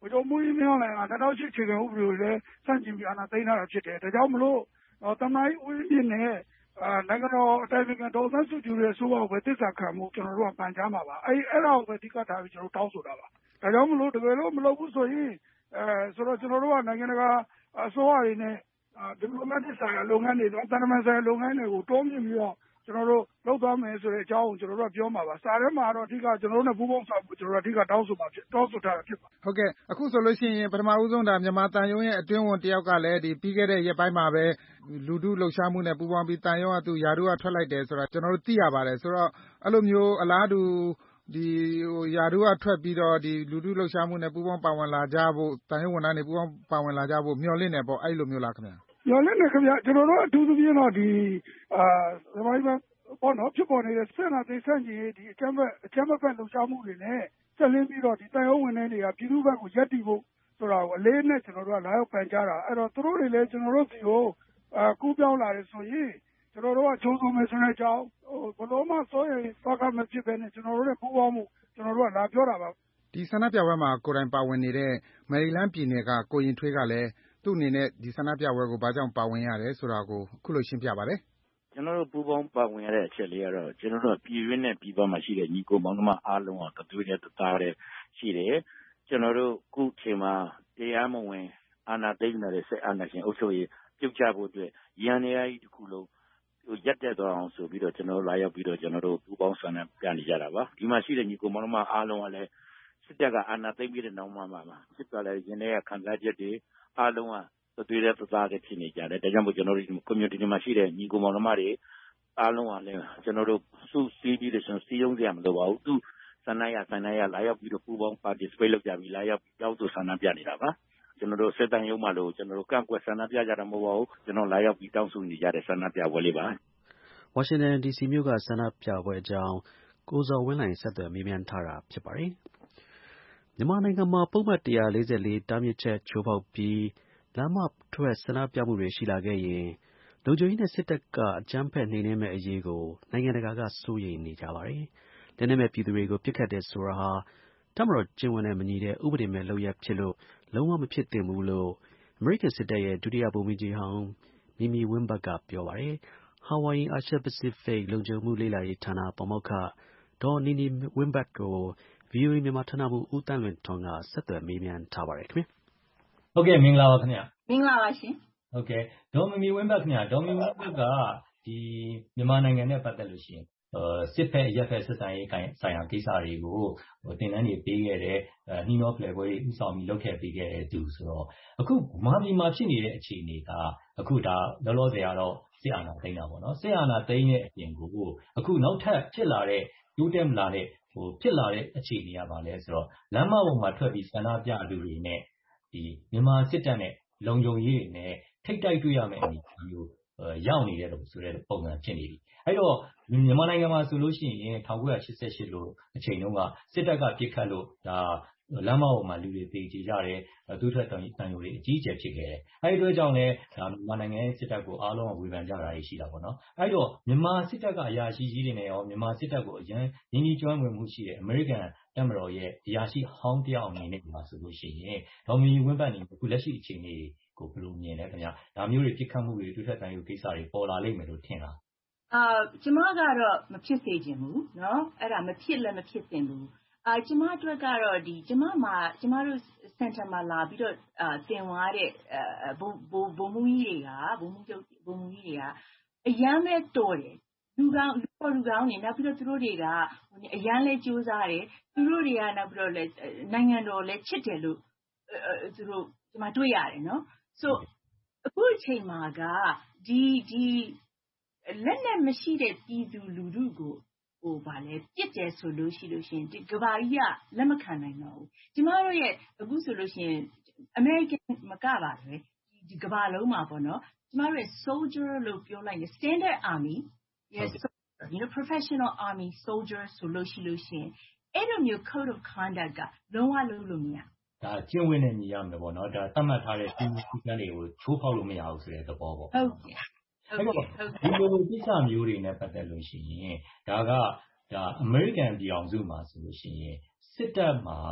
ချုပ်မှူးကြီးမင်းအောင်လှိုင်က2008အခြေခံဥပဒေကိုလည်းဆန့်ကျင်ပြီးအာဏာသိမ်းထားတာဖြစ်တယ်ဒါကြောင့်မလို့သမ္မတဦးဝင်းမြင့်နဲ့နိုင်ငံတော်အတိုင်ပင်ခံဒေါ်အောင်ဆန်းစုကြည်ရဲ့ဆိုပါပဲသစ္စာခံမှုကျွန်တော်တို့ကပန်ကြားမှာပါအဲ့ဒါကိုပဲအဓိကထားပြီးကျွန်တော်တောင်းဆိုတာပါဒါကြောင့်မလို့တကယ်လို့မလုပ်ဘူးဆိုရင်ဆိုတော့ကျွန်တော်တို့ကနိုင်ငံတကာအစိုးရတွေနဲ့diplomatic ဆိုင်ရာလုပ်ငန်းတွေသံတမန်ဆိုင်ရာလုပ်ငန်းတွေကိုတိုးမြှင့်ပြီးတော့ကျွန်တော်တို့လုပ်သွားမယ်ဆိုတဲ့အကြောင်းကိုကျွန်တော်တို့ပြောမှာပါစာထဲမှာတော့အဓိကကျွန်တော်တို့နဲ့ပူးပေါင်းဆောင်ဖို့ကျွန်တော်တို့အဓိကတောင်းဆိုထားတာဖြစ်ပါတယ်ဟုတ်ကဲ့အခုဆိုလို့ရှိရင်ပထမဦးဆုံးဒါမြန်မာတန်ယုံရဲ့အတွင်းဝန်တယောက်ကလည်းဒီပြီးခဲ့တဲ့ရက်ပိုင်းမှာပဲလူထုလှုပ်ရှားမှုနဲ့ပူးပေါင်းပြီးတန်ယုံကသူယာတို့ကထွက်လိုက်တယ်ဆိုတာကျွန်တော်တို့သိရပါတယ်ဆိုတော့အဲ့လိုမျိုးအလားတူဒီယာတို့ကထွက်ပြီးတော့ဒီလူထုလှုပ်ရှားမှုနဲ့ပူးပေါင်းပါဝင်လာကြဖို့တန်ယုံဝန်ထမ်းတွေပူးပေါင်းပါဝင်လာကြဖို့မျှော်လင့်နေပေါ့အဲ့လိုမျိုးလားခင်ဗျာမျှော်လင့်နေခင်ဗျာကျွန်တော်တို့အထူးသဖြင့်တော့ဒီသမိုင်းပေါ့နော်ဖြစ်ပေါ်နေတဲ့ဆက်နာသိဆန့်ကျင်ဒီအကြမ်းဖက်လှုပ်ရှားမှုတွေနဲ့ဆက်လင်းပြီးတော့ဒီတန်ယုံဝန်ထမ်းတွေကပြည်သူ့ဘက်ကိုရပ်တည်ဖို့ဆိုတာကိုအလေးနဲ့ကျွန်တော်တို့ကလာရောက်ပန်ကြားတာအဲ့တော့သူတို့တွေလည်းကျွန်တော်တို့စီကိုကူးပြောင်းလာတယ်ဆိုရင်ကျွန်တော်တို့ကချုံဆုံမယ်ဆိုတဲ့အကြောင်းဘလို့မှစိုးရိမ်သွားကမဖြစ်ဘဲနဲ့ကျွန်တော်တို့နဲ့ပူးပေါင်းမှုကျွန်တော်တို့ကလာပြောတာပါဒီဆန္ဒပြပွဲမှာကိုယ်တိုင်ပါဝင်နေတဲ့မယ်ရီလန်းပြည်နယ်ကကိုရင်ထွေးကလည်းသူ့အနေနဲ့ဒီဆန္ဒပြပွဲကိုဘာကြောင့်ပါဝင်ရတယ်ဆိုတာကိုအခုလိုရှင်းပြပါတယ်ကျွန်တော်တို့ပူးပေါင်းပါဝင်ရတဲ့အချက်လေးကတော့ကျွန်တော်တို့ပြည်ရင်းနဲ့ပြည်ပမှာရှိတဲ့ညီကိုမောင်နှမအားလုံးကတသွေးနဲ့တသားနဲ့ရှိတယ်ကျွန်တော်တို့ခုချိန်မှာတရားမဝင်အာဏာသိမ်းနေတဲ့စစ်အာဏာရှင်အုပ်ချုပ်ရေးပြုတ်ချဖို့အတွက်ရန်နေရာကြီးတစ်ခုလုံးရက်တက်သွားအောင်ဆိုပြီးတော့ကျွန်တော်တို့လာရောက်ပြီးတော့ကျွန်တော်တို့ပူးပေါင်းဆောင်ရွက်နေကြတာပါဒီမှာရှိတဲ့ညီကိုမောင်နှမအားလုံးကလည်းစစ်တပ်ကအာဏာသိမ်းပြီးတဲ့နောက်မှာစစ်တပ်လည်းရင်းနေတဲ့ခံစားချက်တွေအားလုံးကတွေ့တဲ့သသားတွေဖြစ်နေကြတယ်ဒါကြောင့်မို့ကျွန်တော်တို့ community မှာရှိတဲ့ညီကိုမောင်နှမတွေအားလုံးကလည်းကျွန်တော်တို့စုစည်းပြီးတော့စီယုံစရာမလိုပါဘူးသူဆန္ဒရလာရောက်ပြီးတော့ပူးပေါင်း participate လုပ်ကြပြီးလာရောက်တောက်သူဆန္ဒပြနေတာပါကျွန်တော်တို့စစ်တမ်းရုံးမှာလို့ကျွန်တော်တို့ကန့်ကွက်ဆန္ဒပြကြတာမဟုတ်ပါဘူးကျွန်တော်လာရောက်ပြီးတောင်းဆိုနေကြတဲ့ဆန္ဒပြပွဲလေးပါဝါရှင်တန် DC မြို့ကဆန္ဒပြပွဲအကြောင်းကိုဇော်ဝင်းလှိုင်ဆက်သွယ်မေးမြန်းထားတာဖြစ်ပါတယ်မြန်မာနိုင်ငံမှာပုံမှန်144တားမြစ်ချက်ချိုးဖောက်ပြီးလမ်းမထွက်ဆန္ဒပြမှုတွေရှိလာခဲ့ရင်လုံခြုံရေးနဲ့စစ်တပ်ကအကြမ်းဖက်နှိမ်နင်းမဲ့အရေးကိုနိုင်ငံတကာကစိုးရိမ်နေကြပါတယ်။လက်နက်မဲ့ပြည်သူတွေကိုပြစ်ခတ်တဲ့ဆိုတာဟာတပ်မတော်ကျင့်ဝတ်နဲ့မညီတဲ့ဥပဒေမဲ့လုပ်ရပ်ဖြစ်လို့လုံးဝမဖြစ်သင့်ဘူးလို့အမေရိကန်စစ်တပ်ရဲ့ဒုတိယဗိုလ်မှူးကြီးဟောင်းမီမီဝင်းဘတ်ကပြောပါတယ်။ဟာဝိုင်ယီအာရှပစိဖိတ်လုံခြုံမှုလေ့လာရေးဌာနပါမောက္ခဒေါ်နီနီဝင်းဘတ်ကို VOA မြန်မာဌာနမှူးဦးတန်းလွင်ထွန်းကဆက်သွယ်မေးမြန်းထားပါတယ်ခင်ဗျ။ဟုတ်ကဲ့မင်္ဂလာပါခင်ဗျ။မင်္ဂလာပါရှင်။ဟုတ်ကဲ့ဒေါ်မီမီဝင်းဘတ်ခင်ဗျာဒေါ်မီမီဝင်းဘတ်ကဒီမြန်မာနိုင်ငံနဲ့ပတ်သက်လို့ရှိရင်စစ်ဖက်ရက်ဖက်စစ်တိုင်းဆိုင်ရာကိစ္စတွေကိုသင်တန်းတွေပေးခဲ့တဲ့နှီးနှောဖလှယ်ပွဲတွေဥဆောင်ပြီးလုပ်ခဲ့ပေးခဲ့တဲ့သူဆိုတော့အခုမာပြည်မှာဖြစ်နေတဲ့အခြေအနေကအခုဒါလောလောဆယ်ကတော့စစ်အာဏာသိမ်းတာပေါ့နော်စစ်အာဏာသိမ်းတဲ့အပြင်ကိုအခုနောက်ထပ်ဖြစ်လာတဲ့တိုးတက်မလာတဲ့ဖြစ်လာတဲ့အခြေအနေကဘာလဲဆိုတော့လမ်းမပေါ်မှာထွက်ပြီးဆန္ဒပြလူတွေနဲ့ဒီမြန်မာစစ်တပ်နဲ့လုံခြုံရေးနဲ့ထိတ်တိုက်တွေ့ရမယ့်အနေအထားမျိုးရောက်နေတဲ့လို့ဆိုတဲ့ပုံစံဖြစ်နေပြီအဲ့တော့မြန်မာနိုင်ငံမှာဆိုလို့ရှိရင်1988လို့အချိန်တုန်းကစစ်တပ်ကပြစ်ခတ်လို့ဒါလမ်းမပေါ်မှာလူတွေသေကြတယ်သူထွက်တန်ယိုတွေအကြီးအကျယ်ဖြစ်ခဲ့တယ်အဲ့ဒီအတွက်ကြောင့်လည်းဒါမြန်မာနိုင်ငံရဲ့စစ်တပ်ကိုအားလုံးဝေဖန်ကြတာရှိတာပေါ့နော်အဲ့တော့မြန်မာစစ်တပ်ကအရာရှိကြီးတွေနဲ့ရောမြန်မာစစ်တပ်ကိုအရင်ရင်းနှီးကျွမ်းဝင်မှုရှိတဲ့အမေရိကန်တပ်မတော်ရဲ့အရာရှိဟောင်းတယောက်အနေနဲ့ပါဆိုလို့ရှိရင်ဒေါ်မီဝင်းပတ်နေအခုလက်ရှိအခြေအနေကိုဘယ်လိုမြင်လဲခင်ဗျဒါမျိုးတွေပြစ်ခတ်မှုတွေတွေ့ထက်တန်ယိုကိစ္စတွေပေါ်လာလိမ့်မယ်လို့ထင်လားကျမကတော့မဖြစ်စေချင်ဘူးเนาะအဲ့ဒါမဖြစ်လည်းမဖြစ်သင့်ဘူးကျမအတွက်ကတော့ကျမတို့စင်တာမှာလာပြီးတော့သင်သွားတဲ့ဘုံမူကြီးတွေကအရန်ပဲတော်တယ်လူကောင်းနေနောက်ပြီးတော့သူတို့တွေကအရန်လဲကြိုးစားတယ်သူတို့တွေကနောက်ပြီးတော့လဲနိုင်ငံတော်လဲချစ်တယ်လို့သူတို့ကျမတွေ့ရတယ်เนาะဆိုအခုအချိန်မှာကဒီလက်နဲ့မရှိတဲ့ပြည်သူလူထုကိုဗာလဲပြစ်တယ်ဆိုလို့ရှိရင်ဒီကဘာကြီးကလက်မခံနိုင်တော့ဘူးကျမတို့ရဲ့အခုဆိုလို့ရှိရင် American မကပါပဲဒီကဘာလုံးမှာပေါ့နော်ကျမတို့ရဲ့ soldier လို့ပြောလိုက်ရင် standard army yes professional army soldier ဆိုလို့ရှိရင်အဲ့လိုမျိုး code of conduct ကလုံးဝလုပ်လို့မရဒါကျင့်ဝတ်နဲ့ညီရမယ်ပေါ့နော်ဒါသတ်မှတ်ထားတဲ့ဒီစည်းကမ်းတွေကိုချိုးဖောက်လို့မရဘူးဆိုတဲ့သဘောပေါ့ဟုတ်ကဲ့အဲ့တော့ဒီလိုကိစ္စမျိုးတွေနဲ့ပတ်သက်လို့ရှိရင်ဒါအမေရိကန်ပြည်အောင်စုမှာဆိုလို့ရှိရင်စစ်တပ်မှာဒီ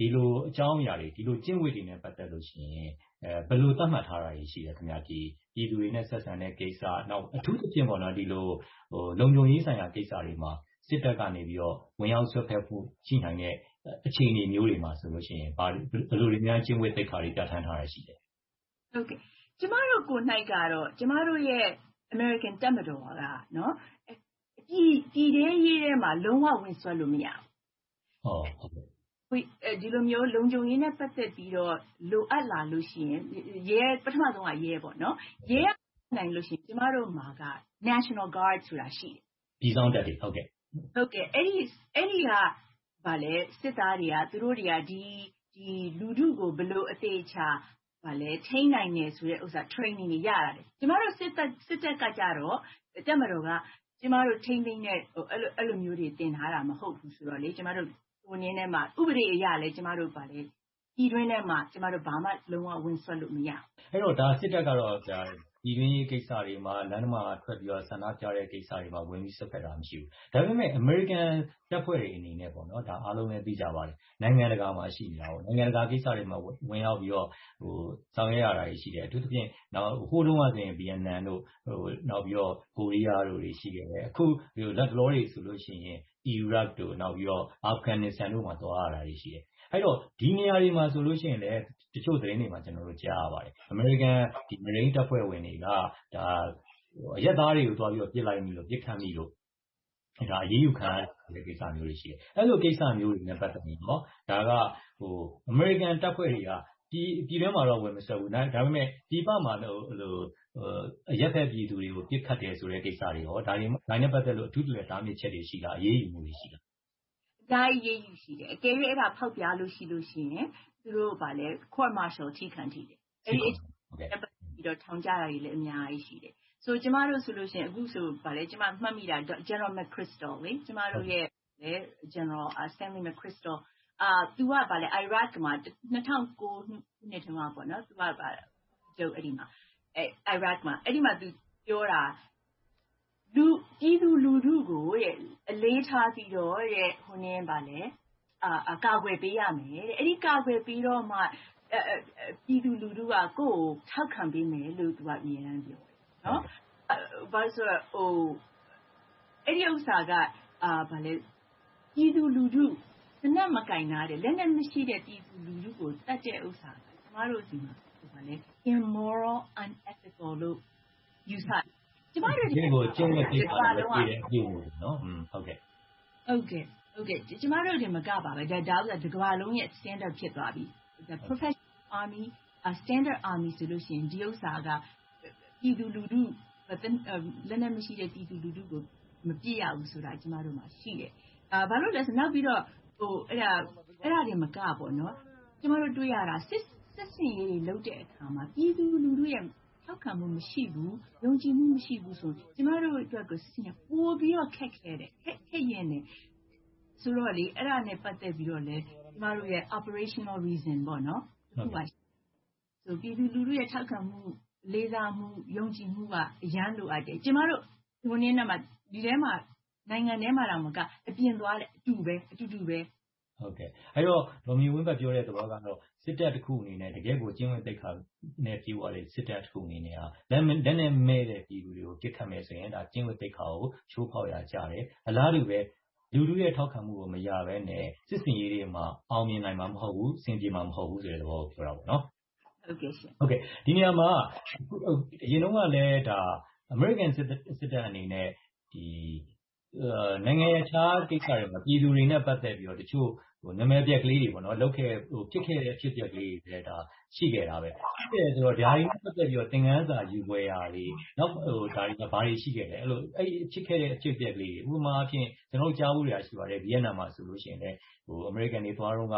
ဒီလိုအကြောင်းအရာတွေဒီလိုကျင့်ဝတ်တွေနဲ့ပတ်သက်လို့ရှိရင်ဘယ်လိုသတ်မှတ်ထားတာရှိတယ်ခင်ဗျာဒီပြည်သူတွေနဲ့ဆက်ဆံတဲ့ကိစ္စနောက်အထူးသဖြင့်ပေါ့နော်ဒီလိုလုံခြုံရေးဆိုင်ရာကိစ္စတွေမှာစစ်တပ်ကနေပြီးတော့ဝင်ရောက်ဆွတ်ဖက်ဖို့ရှိနိုင်တဲ့အခြေအနေမျိုးတွေမှာဆိုလို့ရှိရင်ဘယ်လိုတွေများကျင့်ဝတ်သိက္ခာတွေပြဋ္ဌာန်းထားရရှိတယ်ဟုတ်ကဲ့ကျမတို့ကိုနိုင်ကတော့ကျမတို့ရဲ့ American တပ်မတော်ကနော်ပြည်ထဲရေးထဲမှာလုံးဝဝင်ဆွဲလို့မရဘူးဟုတ်ကဲ့ဒီလိုမျိုးလုံခြုံရေးနဲ့ပတ်သက်ပြီးတော့လိုအပ်လာလို့ရှိရင်ရဲပထမဆုံးကရဲပေါ့နော်ရဲနိုင်လို့ရှိရင်ကျမတို့မှာက National Guard ဆိုတာရှိတယ်ပြည်စောင့်တပ်တွေဟုတ်ကဲ့အဲ့ဒီကဗာလဲစစ်သားတွေကသူတို့တွေကဒီလူထုကိုဘယ်လိုအသေးချာဗာလဲထိန်းနိုင်နေဆိုတဲ့ဥစ္စာ training တွေရရတယ်ကျမတို့စစ်တပ်ကကြတော့တက်မတော်ကကျမတို့ထိန်းသိမ်းတဲ့အဲ့လိုမျိုးတွေတင်ထားတာမဟုတ်ဘူးဆိုတော့လေကျမတို့ဟိုနည်းနဲ့မှဥပဒေအရလဲကျမတို့ဗာလဲပြည်တွင်းထဲမှာကျမတို့ဘာမှလုံးဝဝင်ဆွတ်လို့မရအဲ့တော့ဒါစစ်တပ်ကတော့ပြည်တွင်းရေးကိစ္စတွေမှာလမ်းမှာထွက်ပြီးတော့ဆန္ဒပြတဲ့ကိစ္စတွေမှာဝင်ပြီးဆွတ်ဖက်တာမရှိဘူးဒါပေမဲ့ American တပ်ဖွဲ့တွေအနေနဲ့ပေါ့နော်ဒါအားလုံးလည်းသိကြပါတယ်နိုင်ငံတကာမှာရှိနေတာပေါ့နိုင်ငံတကာကိစ္စတွေမှာဝင်ရောက်ပြီးတော့ဆောင်ရွက်ရတာရှိတယ်အထူးသဖြင့်နောက်ဟိုတုန်းကဆိုရင်ဗီယက်နမ်တို့နောက်ပြီးတော့ကိုရီးယားတို့တွေရှိခဲ့တယ်အခုလက်တလောတွေဆိုလို့ရှိရင်အီရတ်တို့နောက်ပြီးတော့အာဖဂန်နစ္စတန်တို့မှာသွားရတာရှိတယ်အဲ့တော့ဒီနေရာတွေမှာဆိုလို့ရှိရင်လည်းတချို့သတင်းတွေမှာကျွန်တော်တို့ကြားရပါတယ်။ American ဒီ Marine တပ်ဖွဲ့ဝင်တွေကဒါအရက်သားတွေကိုသွားပြီးတော့ပြစ်လိုက်ပြီးတော့ပြစ်ခတ်ပြီးတော့ဒါအရေးယူခံရတဲ့ကိစ္စမျိုးတွေရှိတယ်။အဲ့လိုကိစ္စမျိုးတွေနဲ့ပတ်သက်ပြီးတော့ဒါကAmerican တပ်ဖွဲ့တွေကပြည်တွင်းမှာတော့ဝင်မဆွဲဘူး။ဒါပေမဲ့ဒီဘက်မှာအရက်ဖက်ပြည်သူတွေကိုပြစ်ခတ်တယ်ဆိုတဲ့ကိစ္စတွေရောဒါနဲ့ပတ်သက်လို့အထူးတူတဲ့တားမြစ်ချက်တွေရှိလားအရေးယူမှုတွေရှိလားဒါရေးယူရှိတယ်အကယ်၍အဲ့ဒါဖောက်ပြလို့ရှိရင်သူတို့ဗာလဲ court martial ထိခံထိတယ်အဲ့ဒီပြီးတော့ထောင်ကြတာတွေလည်းအများကြီးရှိတယ်ဆိုကျမတို့ဆိုလို့ရှိရင်အခုဆိုဗာလဲကျမမှတ်မိတာ General McChrystal လေကျမတို့ရဲ့ General Stanley McChrystalသူကဗာလဲ Iraq မှာ2009ခုနှစ်တုန်းကပေါ့နော်သူကဗာကျုပ်အဲ့ဒီမှာIraq မှာအဲ့ဒီမှာသူပြောတာပြည်သူလူထုကိုအလေးထားပြီးတော့ဟိုနည်းပါလေကာကွယ်ပေးရမယ်တဲ့အဲ့ဒီကာကွယ်ပြီးတော့မှပြည်သူလူထုကကိုယ့်ကိုထောက်ခံပေးမယ်လို့သူကအမြဲတမ်းပြောတယ်နော်ဘာလို့ဆိုတော့အဲ့ဒီဥစ္စာကဘာလဲပြည်သူလူထုလက်နက်မကင်နာတဲ့လက်နက်မရှိတဲ့ပြည်သူလူထုကိုတတ်တဲ့ဥစ္စာကကျမတို့ဒီမှာဘာလဲ immoral unethical လို့ယူဆကျမတို့ဒီကိုကျင့်တဲ့ကိစ္စတွေပြည့်တဲ့အပြုအမူနော်ဟုတ်ကဲ့ကျမတို့တွေမကပါပဲဒါဥစ္စာဒီကမ္ဘာလုံးရဲ့ standard ဖြစ်သွားပြီ the professional army standard army ဆိုလို့ရှိရင်ဒီဥစ္စာကပြည်သူလူထုလက်နက်မရှိတဲ့ပြည်သူလူထုကိုမပြည့်ရဘူးဆိုတာကျမတို့မှာရှိတယ်ဘာလို့လဲဆိုနောက်ပြီးတော့အဲ့ဒါတွေမကပေါ့နော်ကျမတို့တွေ့ရတာစစ်စင်ရေးတွေလုပ်တဲ့အခါမှာပြည်သူလူထုရဲ့ထောက်ခံမှုမရှိဘူးယုံကြည်မှုမရှိဘူးဆိုကျမတို့အတွက်ကိုစစ်စင်ပို့ပြီးတော့ခက်ရင်တယ်ဆိုတော့လေအဲ့ဒါနဲ့ပတ်သက်ပြီးတော့လေကျမတို့ရဲ့ operational reason ပေါ့နော်ဟုတ်ပါဆိုပြည်သူလူထုရဲ့ထောက်ခံမှုလေးစားမှုယုံကြည်မှုကအရန်လိုအပ်တယ်ကျမတို့ဒီနေ့နဲ့မှဒီထဲမှာနိုင်ငံထဲမှာတော့မကအပြင်သွားတယ်အတူတူပဲဟုတ်ကဲ့အဲ့တော့ဒေါ်မီဝင်းဘတ်ပြောတဲ့သဘောကတော့စစ်တပ်တစ်ခုအနေနဲ့တကယ်ကိုကျင်းဝတ်သိက္ခာနဲ့ပြေဝတဲ့စစ်တပ်တစ်ခုအနေနဲ့လက်နဲ့မဲ့တဲ့ပြည်သူတွေကိုပြစ်ခတ်မယ်ဆိုရင်ဒါကျင်းဝတ်သိက္ခာကိုချိုးဖောက်ရကြတယ်အလားတူပဲလူထုရဲ့ထောက်ခံမှုကိုမရဘဲနဲ့စစ်စင်ရေးတွေမှာအောင်မြင်နိုင်မှာမဟုတ်ဘူးစင်ပြေမှာမဟုတ်ဘူးဆိုတဲ့သဘောကိုပြောတာပေါ့နော်ဟုတ်ကဲ့ရှင်ဟုတ်ကဲ့ဒီနေရာမှာအရင်တော့ကလည်းဒါ American စစ်တပ်အနေနဲ့ဒီနိုင်ငံခြားကိစ္စတွေမှာပြည်သူတွေနဲ့ပတ်သက်ပြီးတော့တချို့နာမည်ပြက်ကလေးတွေပေါ့နော်လောက်ခဲ့ဖြစ်ခဲ့တဲ့ဖြစ်ပျက်ကလေးတွေဒါရှိခဲ့တာပဲဖြစ်တယ်ဆိုတော့ဒါတွေနဲ့ပတ်သက်ပြီးတော့သင်ခန်းစာယူပွဲရာတွေနောက်ဒါတွေကဘာတွေရှိခဲ့လဲအဲ့လိုအဲ့ဖြစ်ခဲ့တဲ့အဖြစ်ပျက်ကလေးတွေဥပမာအဖြစ်ကျွန်တော်ကြားဖို့ရရှိပါတယ်ဗီယက်နမ်မှာဆိုလို့ရှိရင်လည်းအမေရိကန်တွေသွားတော့က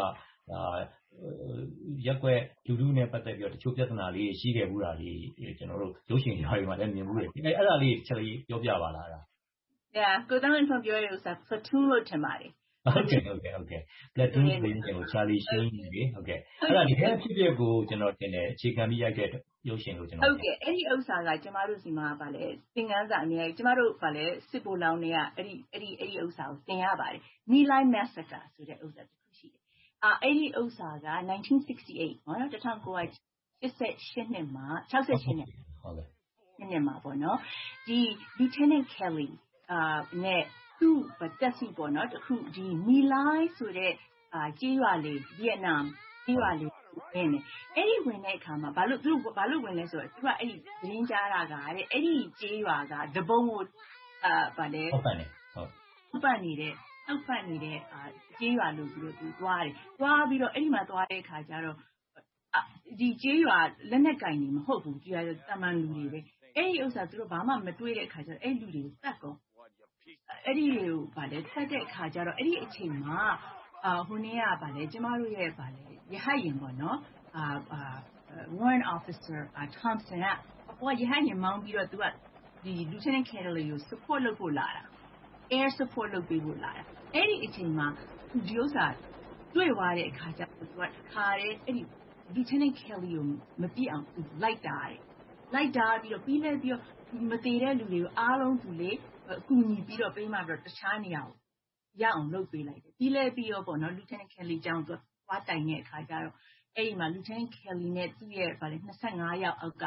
ရက်ွက်လူထုနဲ့ပတ်သက်ပြီးတော့တချို့ပြဿနာလေးရှိခဲ့ဘူးတာလေးကျွန်တော်တို့ရုပ်ရှင်တွေမှာလည်းမြင်မှုတွေအဲ့ဒါလေးချက်လေးပြောပြပါလားအဲ့ဒါကိုတောင်းပြောရဥစ္စာ platoon လို့ထင်ပါတယ်ဟုတ်ကဲ့ platoon ကို Charlie Sheen ကြီးဟုတ်ကဲ့အဲ့ဒါဒီကဖြစ်ဖြစ်ကိုကျွန်တော်တင်တယ်အခြေခံပြီးရိုက်တဲ့ရုပ်ရှင်ကိုကျွန်တော်ဟုတ်ကဲ့အဲ့ဒီဥစ္စာကကျမတို့စီမှာဗာလဲသင်ခန်းစာအများကြီးကျမတို့ဗာလဲစစ်ဘိုးလောင်းတွေကအဲ့ဒီဥစ္စာကိုသင်ရပါတယ် Neelai Massacre ဆိုတဲ့ဥစ္စာတစ်ခုရှိတယ်အဲ့ဒီဥစ္စာက1968ပေါ့နော်1988နှစ်မှာ68နှစ်ဟုတ်ကဲ့နှစ်မှာပေါ့နော်ဒီ Lieutenant Kelly နဲ့သူ့တက်စီပေါ့နော်တခုဒီမီလိုင်းဆိုတဲ့ကြေးရွာလေးဗီယက်နမ်ကြေးရွာလေးဝင်တယ်အဲ့ဒီဝင်တဲ့အခါမှာဘာလို့ဝင်လဲဆိုတော့သူကအဲ့ဒီသတင်းကြားတာကတဲ့အဲ့ဒီကြေးရွာကတပုံကိုဗာလဲဟုတ်ပါတယ်ဟုတ်ပတ်နေတဲ့ကြေးရွာလို့သူသွားတယ်သွားပြီးတော့အဲ့ဒီမှာသွားတဲ့အခါကျတော့ဒီကြေးရွာလက်နက်ကင်နေမဟုတ်ဘူးကြေးရွာတမန်လူတွေပဲအဲ့ဒီဥစ္စာသူတို့ဘာမှမတွေးတဲ့အခါကျတော့အဲ့လူတွေကိုတတ်ကောအဲ့ဒီတွေကိုဗာလဲတတ်တဲ့အခါကျတော့အဲ့ဒီအချိန်မှာဟိုနေ့ကဗာလဲကျမတို့ရဲ့ဗာလဲရဟရင်ပေါ့နော်warrant officer Thompson ကဟိုရဟရင်မောင်းပြီးတော့သူကဒီ Lieutenant Kelly ကို support လုပ်ဖို့လာတာ air support လုပ်ပေးဖို့လာတာအဲ့ဒီအချိန်မှာဒီဥစ္စာတွေ့သွားတဲ့အခါကျတော့သူကခါတဲ့အဲ့ဒီ Lieutenant Kelly ကိုမပြစ်အောင်လိုက်တာပြီးတော့ပြီးလဲပြီးတော့မသေးတဲ့လူတွေကိုအားလုံးသူလေအကူညီပြီးတော့ပေးမှတော့တခြားနေရာကိုရအောင်လုပ်ပေးလိုက်တယ်ပြီးလဲပြီးတော့ပေါ့နော် Lieutenant Kelly ကြောင့်သူသွားတိုင်တဲ့အခါကျတော့အဲ့ဒီမှာ Lieutenant Kelly နဲ့သူ့ရဲ့ဗာလေ25ယောက်အောက်က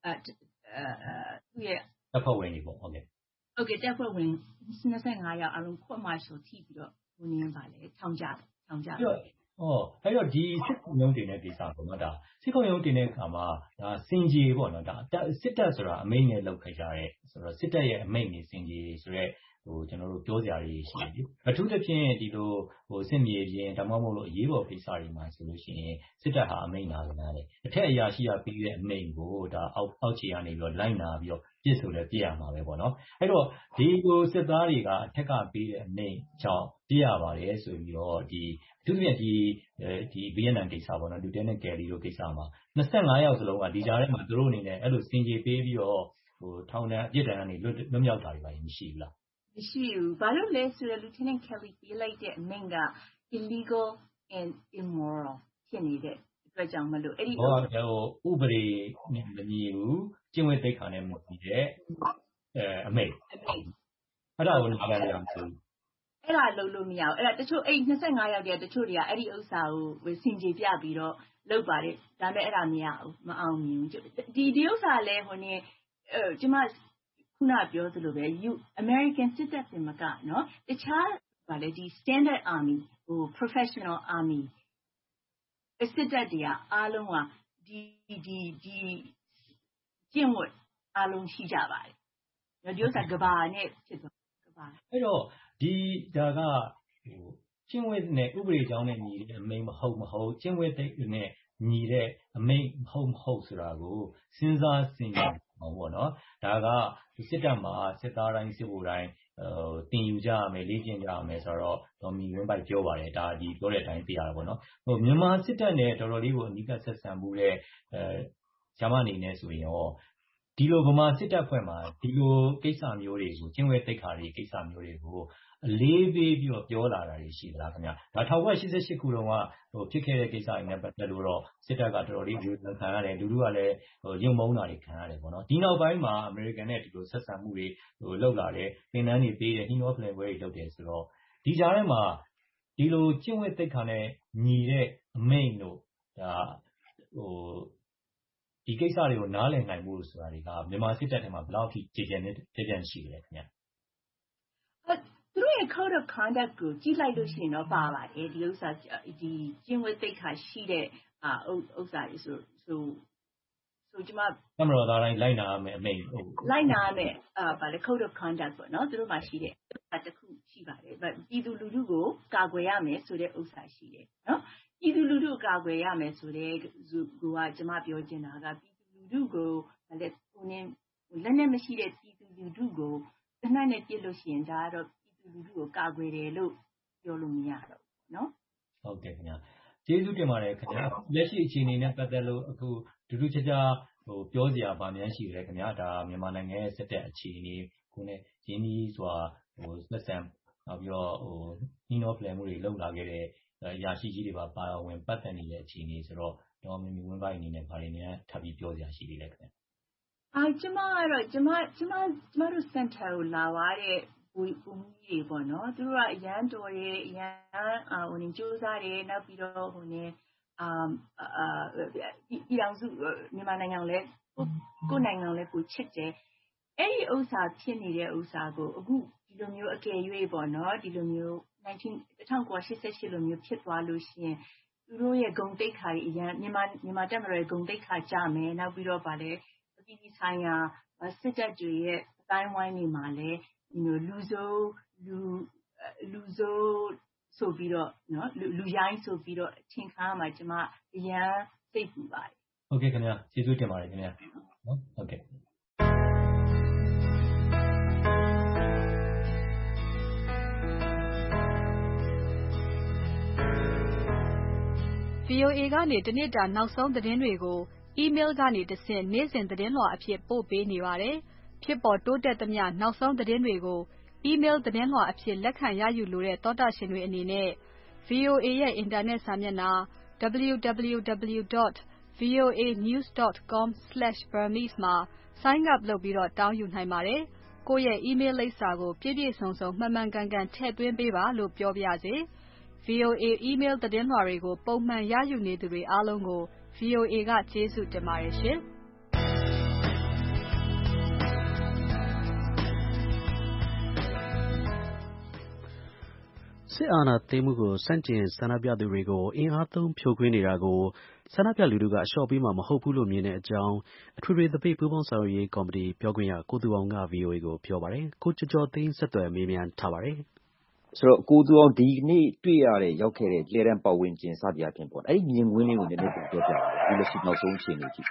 သူ့ရဲ့တပ်ဖွဲ့ဝင်တွေပေါ့ဟုတ်ကဲ့တပ်ဖွဲ့ဝင်25ယောက်အလုံးခွတ်မှဆိုထိပြီးတော့ဟိုနည်းဗာလေထောင်ကြအဲ့တော့ဒီစစ်ခုံရုံးတင်တဲ့ကိစ္စပေါ့နော်ဒါစစ်ခုံရုံးတင်တဲ့အခါမှာဒါစင်ကြေပေါ့နော်ဒါစစ်တပ်ဆိုတာအမိန့်နဲ့လောက်ခိုက်ကြရဲဆိုတော့စစ်တပ်ရဲ့အမိန့်နဲ့စင်ကြေဆိုတော့ကျွန်တော်တို့ပြောစရာတွေရှိတယ်အထူးသဖြင့်ဒီလိုစစ်မြေပြင်ဒါမှမဟုတ်လို့အရေးပေါ်ကိစ္စတွေမှာဆိုလို့ရှိရင်စစ်တပ်ဟာအမိန့်နာခံရတယ်အထက်အရာရှိကပြီးတဲ့အမိန့်ကိုဒါအောက်ခြေကနေပြီးတော့လိုက်နာပြီးတော့ပြစ်ဆိုလဲပြစ်ရမှာပဲပေါ့နော်အဲ့တော့ဒီလိုစစ်သားတွေကအထက်ကပြီးတဲ့အမိန့်ကြောင့်ပြစ်ရပါတယ်ဆိုပြီးတော့ဒီအထူးသဖြင့်ဒီဗီယက်နမ်ကိစ္စပေါ့နော် Lieutenant Kelly တို့ကိစ္စမှာ25ယောက်စလုံးကဒီကြားထဲမှာသူတို့အနေနဲ့အဲ့လိုစင်ကြေပေးပြီးတော့ထောင်ဒဏ်အပြစ်ဒဏ်ကနေလွတ်မြောက်တာတွေပါမရှိဘူးလားမရှိဘူးဘာလို့လဲဆိုတော့ Lieutenant Kelly ပေးလိုက်တဲ့အမိန့်က illegal and immoral ဖြစ်နေတဲ့အတွက်ကြောင့်မလို့အဲ့ဒီဥပဒေနဲ့မညီဘူးကျင့်ဝတ်သိက္ခာနဲ့မညီတဲ့အမိန့်အဲ့ဒါကိုနားလည်ရမှာအဲ့ဒါလုပ်လို့မရဘူးအဲ့ဒါတချို့အဲ့25ယောက်တည်းတချို့တွေကအဲ့ဒီဥစ္စာကိုစင်ကြေပြပြီးတော့လုပ်ပါတယ်ဒါပေမဲ့အဲ့ဒါမရဘူးမအောင်မြင်ဘူးဒီဥစ္စာလဲဟိုနေကျမခုနပြောသလိုပဲ American စစ်တပ်ပြင်မကနော်တခြားဗာလေဒီ standard army professional army စစ်တပ်တွေကအားလုံးကဒီကျင့်ဝတ်အားလုံးရှိကြပါတယ်ဒီဥစ္စာကဘာနဲ့ဖြစ်သွားကဘာအဲ့တော့ဒီဒါကကျင့်ဝတ်နဲ့ဥပဒေကြောင်းနဲ့ညီတဲ့အမိန့်မဟုတ်ကျင့်ဝတ်နဲ့ညီတဲ့အမိန့်မဟုတ်ဆိုတာကိုစဉ်းစားဆင်ခြင်အောင်ပေါ့နော်ဒါကစစ်တပ်မှာစစ်သားတိုင်းစစ်ဗိုလ်တိုင်းတင်ယူကြရမယ်လေ့ကျင့်ကြရမယ်ဆိုတော့ဒေါ်မီဝင်းပိုက်ပြောပါတယ်ဒါဒီပြောတဲ့အတိုင်းသိရတာပေါ့နော်မြန်မာစစ်တပ်နဲ့တော်တော်လေးကိုအနီးကပ်ဆက်ဆံမှုတဲ့ဂျာမနီနဲ့ဆိုရင်ရောဒီလိုဗမာစစ်တပ်ဖွဲ့မှာဒီလိုကိစ္စမျိုးတွေကိုကျင့်ဝတ်သိက္ခာတွေကိစ္စမျိုးတွေကိုအလေးပေးပြီးတော့ပြောလာတာတွေရှိသလားခင်ဗျာဒါ1988ခုတုန်းကဖြစ်ခဲ့တဲ့ကိစ္စတွေနဲ့ပတ်သက်လို့တော့စစ်တပ်ကတော်တော်လေးဝန်ခံရတယ်လူထုကလည်းရုံမုန်းတာတွေခံရတယ်ပေါ့နော်ဒီနောက်ပိုင်းမှာအမေရိကန်နဲ့ဒီလိုဆက်ဆံမှုတွေလုပ်လာတယ်သင်တန်းတွေပေးတယ်နှီးနှောဖလှယ်ပွဲတွေလုပ်တယ်ဆိုတော့ဒီကြားထဲမှာဒီလိုကျင့်ဝတ်သိက္ခာနဲ့ညီတဲ့အမိန့်တို့ဒါဒီကိစ္စတွေကိုနားလည်နိုင်မှုဆိုတာတွေကမြန်မာစစ်တပ်ထဲမှာဘယ်လောက်ထိကျေကျန်ရှိတယ်ခင်ဗျာသူတို့ရဲ့ code of conduct ကိုကြည့်လိုက်လို့ရှိရင်တော့ပါပါတယ်ဒီဥစ္စာဒီကျင့်ဝတ်သိက္ခာရှိတဲ့ဥစ္စာတွေဆိုကျမသမတော်သားတိုင်းလိုက်နာရမယ်အမိန့်လိုက်နာရမယ်ဗာလေ code of conduct ပေါ့နော်သူတို့မှာရှိတဲ့တစ်ခုရှိပါတယ်ပြည်သူလူထုကိုကာကွယ်ရမယ်ဆိုတဲ့ဥစ္စာရှိတယ်နော်ပြည်သူလူထုကာကွယ်ရမယ်ဆိုတဲ့ကကျမပြောချင်တာကပြည်သူလူထုကိုဗာလေလက်နဲ့မရှိတဲ့ပြည်သူလူထုကိုတနက်နဲ့ပြစ်လို့ရှိရင်ဒါကတော့ပြည်သူလူထုကိုကာကွယ်တယ်လို့ပြောလို့မရတော့ဘူးနော်ဟုတ်ကဲ့ခင်ဗျာကျေးဇူးတင်ပါတယ်ခင်ဗျာလက်ရှိအခြေအနေနဲ့ပတ်သက်လို့အခုဒုတိယခြားပြောစရာဗာများရှိတယ်ခင်ဗျာဒါမြန်မာနိုင်ငံရဲ့စစ်တပ်အခြေအနေကိုနဲ့ရင်းနှီးစွာဆက်ဆံနောက်ပြီးတော့နှီးနှောဖလှယ်မှုတွေလုပ်လာခဲ့တဲ့အရာရှိကြီးတွေပါဝင်ပတ်သက်နေတဲ့အခြေအနေဆိုတော့ဒေါ်မီဝင်းပိုက်အနေနဲ့ဗာတွေများထပ်ပြီးပြောစရာရှိသေးတယ်ခင်ဗျာကျမကတော့ကျမတို့စင်တာကိုလာသွားတဲ့ဗိုလ်မှူးကြီးတွေပေါ့နော်သူတို့ကအရန်တော်တယ်အရန်ကြိုးစားတယ်နောက်ပြီးတော့ပြည်အောင်စုမြန်မာနိုင်ငံကိုလည်းကိုယ့်နိုင်ငံကိုလည်းကိုချစ်တယ်အဲ့ဒီဥစ္စာဖြစ်နေတဲ့ဥစ္စာကိုအခုဒီလိုမျိုးအကယ်၍ပေါ့နော်ဒီလိုမျိုး1988လိုမျိုးဖြစ်သွားလို့ရှိရင်သူတို့ရဲ့ဂုဏ်သိက္ခာတွေအရန်မြန်မာတပ်မတော်ရဲ့ဂုဏ်သိက္ခာကျမယ်နောက်ပြီးတော့ဗာလဲပြည်ပြည်ဆိုင်ရာစစ်တပ်တွေရဲ့အတိုင်းဝိုင်းတွေမှာလည်းလူဆိုးဆိုပြီးတော့နော်လူရိုင်းဆိုပြီးတော့ထင်ခါမှာကျမအရန်စိတ်ပူပါတယ်ဟုတ်ကဲ့ခင်ဗျာကျေးဇူးတင်ပါတယ်ခင်ဗျာနော်ဟုတ်ကဲ့ VOA ကနေတနေ့တာနောက်ဆုံးသတင်းတွေကို email ကနေတဆင့်နေ့စဉ်သတင်းလွှာအဖြစ်ပို့ပေးနေပါတယ်။ဖြစ်ပေါ်တိုးတက်သမျှနောက်ဆုံးသတင်းတွေကို email သတင်းလွှာအဖြစ်လက်ခံရယူလိုတဲ့သောတာရှင်တွေအနေနဲ့ VOA ရဲ့အင်တာနက်စာမျက်နှာ www.voanews.com/burmese မှာ sign up လုပ်ပြီးတောင်းယူနိုင်ပါတယ်။ကိုယ့်ရဲ့ email လိပ်စာကိုပြည့်ပြည့်စုံစုံမှန်မှန်ကန်ကန်ထည့်သွင်းပေးပါလို့ပြောပါရစေ။ VOA email သတင်းလွှာတွေကိုပုံမှန်ရယူနေသူတွေအားလုံးကို VOA ကကျေးဇူးတင်ပါတယ်ရှင်။စစ်အာဏာသိမ်းမှုကိုဆန့်ကျင်ဆန္ဒပြသူတွေကိုအင်အားသုံးဖြိုခွင်းနေတာကိုဆန္ဒပြလူထုကအလျှော့ပေးမှာမဟုတ်ဘူးလို့မြင်တဲ့အကြောင်းအထွေထွေသပိတ်ပူးပေါင်းဆောင်ရွက်ရေးကော်မတီပြောခွင့်ရကိုသူအောင်က VOA ကိုပြောပါတယ်။ကိုကျော်သိန်းဆက်သွယ်မေးမြန်းထားပါတယ်။ဆိုတော့ကိုသူအောင်ဒီနေ့တွေ့ရတဲ့ရောက်ခဲ့တဲ့လေတန်းပတ်ဝန်းကျင်စသည်အဖြစ်ပေါ့အဲ့ဒီမြင်ကွင်းလေးကိုနည်းနည်းပြောပြပါဦးဒီလက်ရှိနောက်ဆုံးအခြေအနေကြီး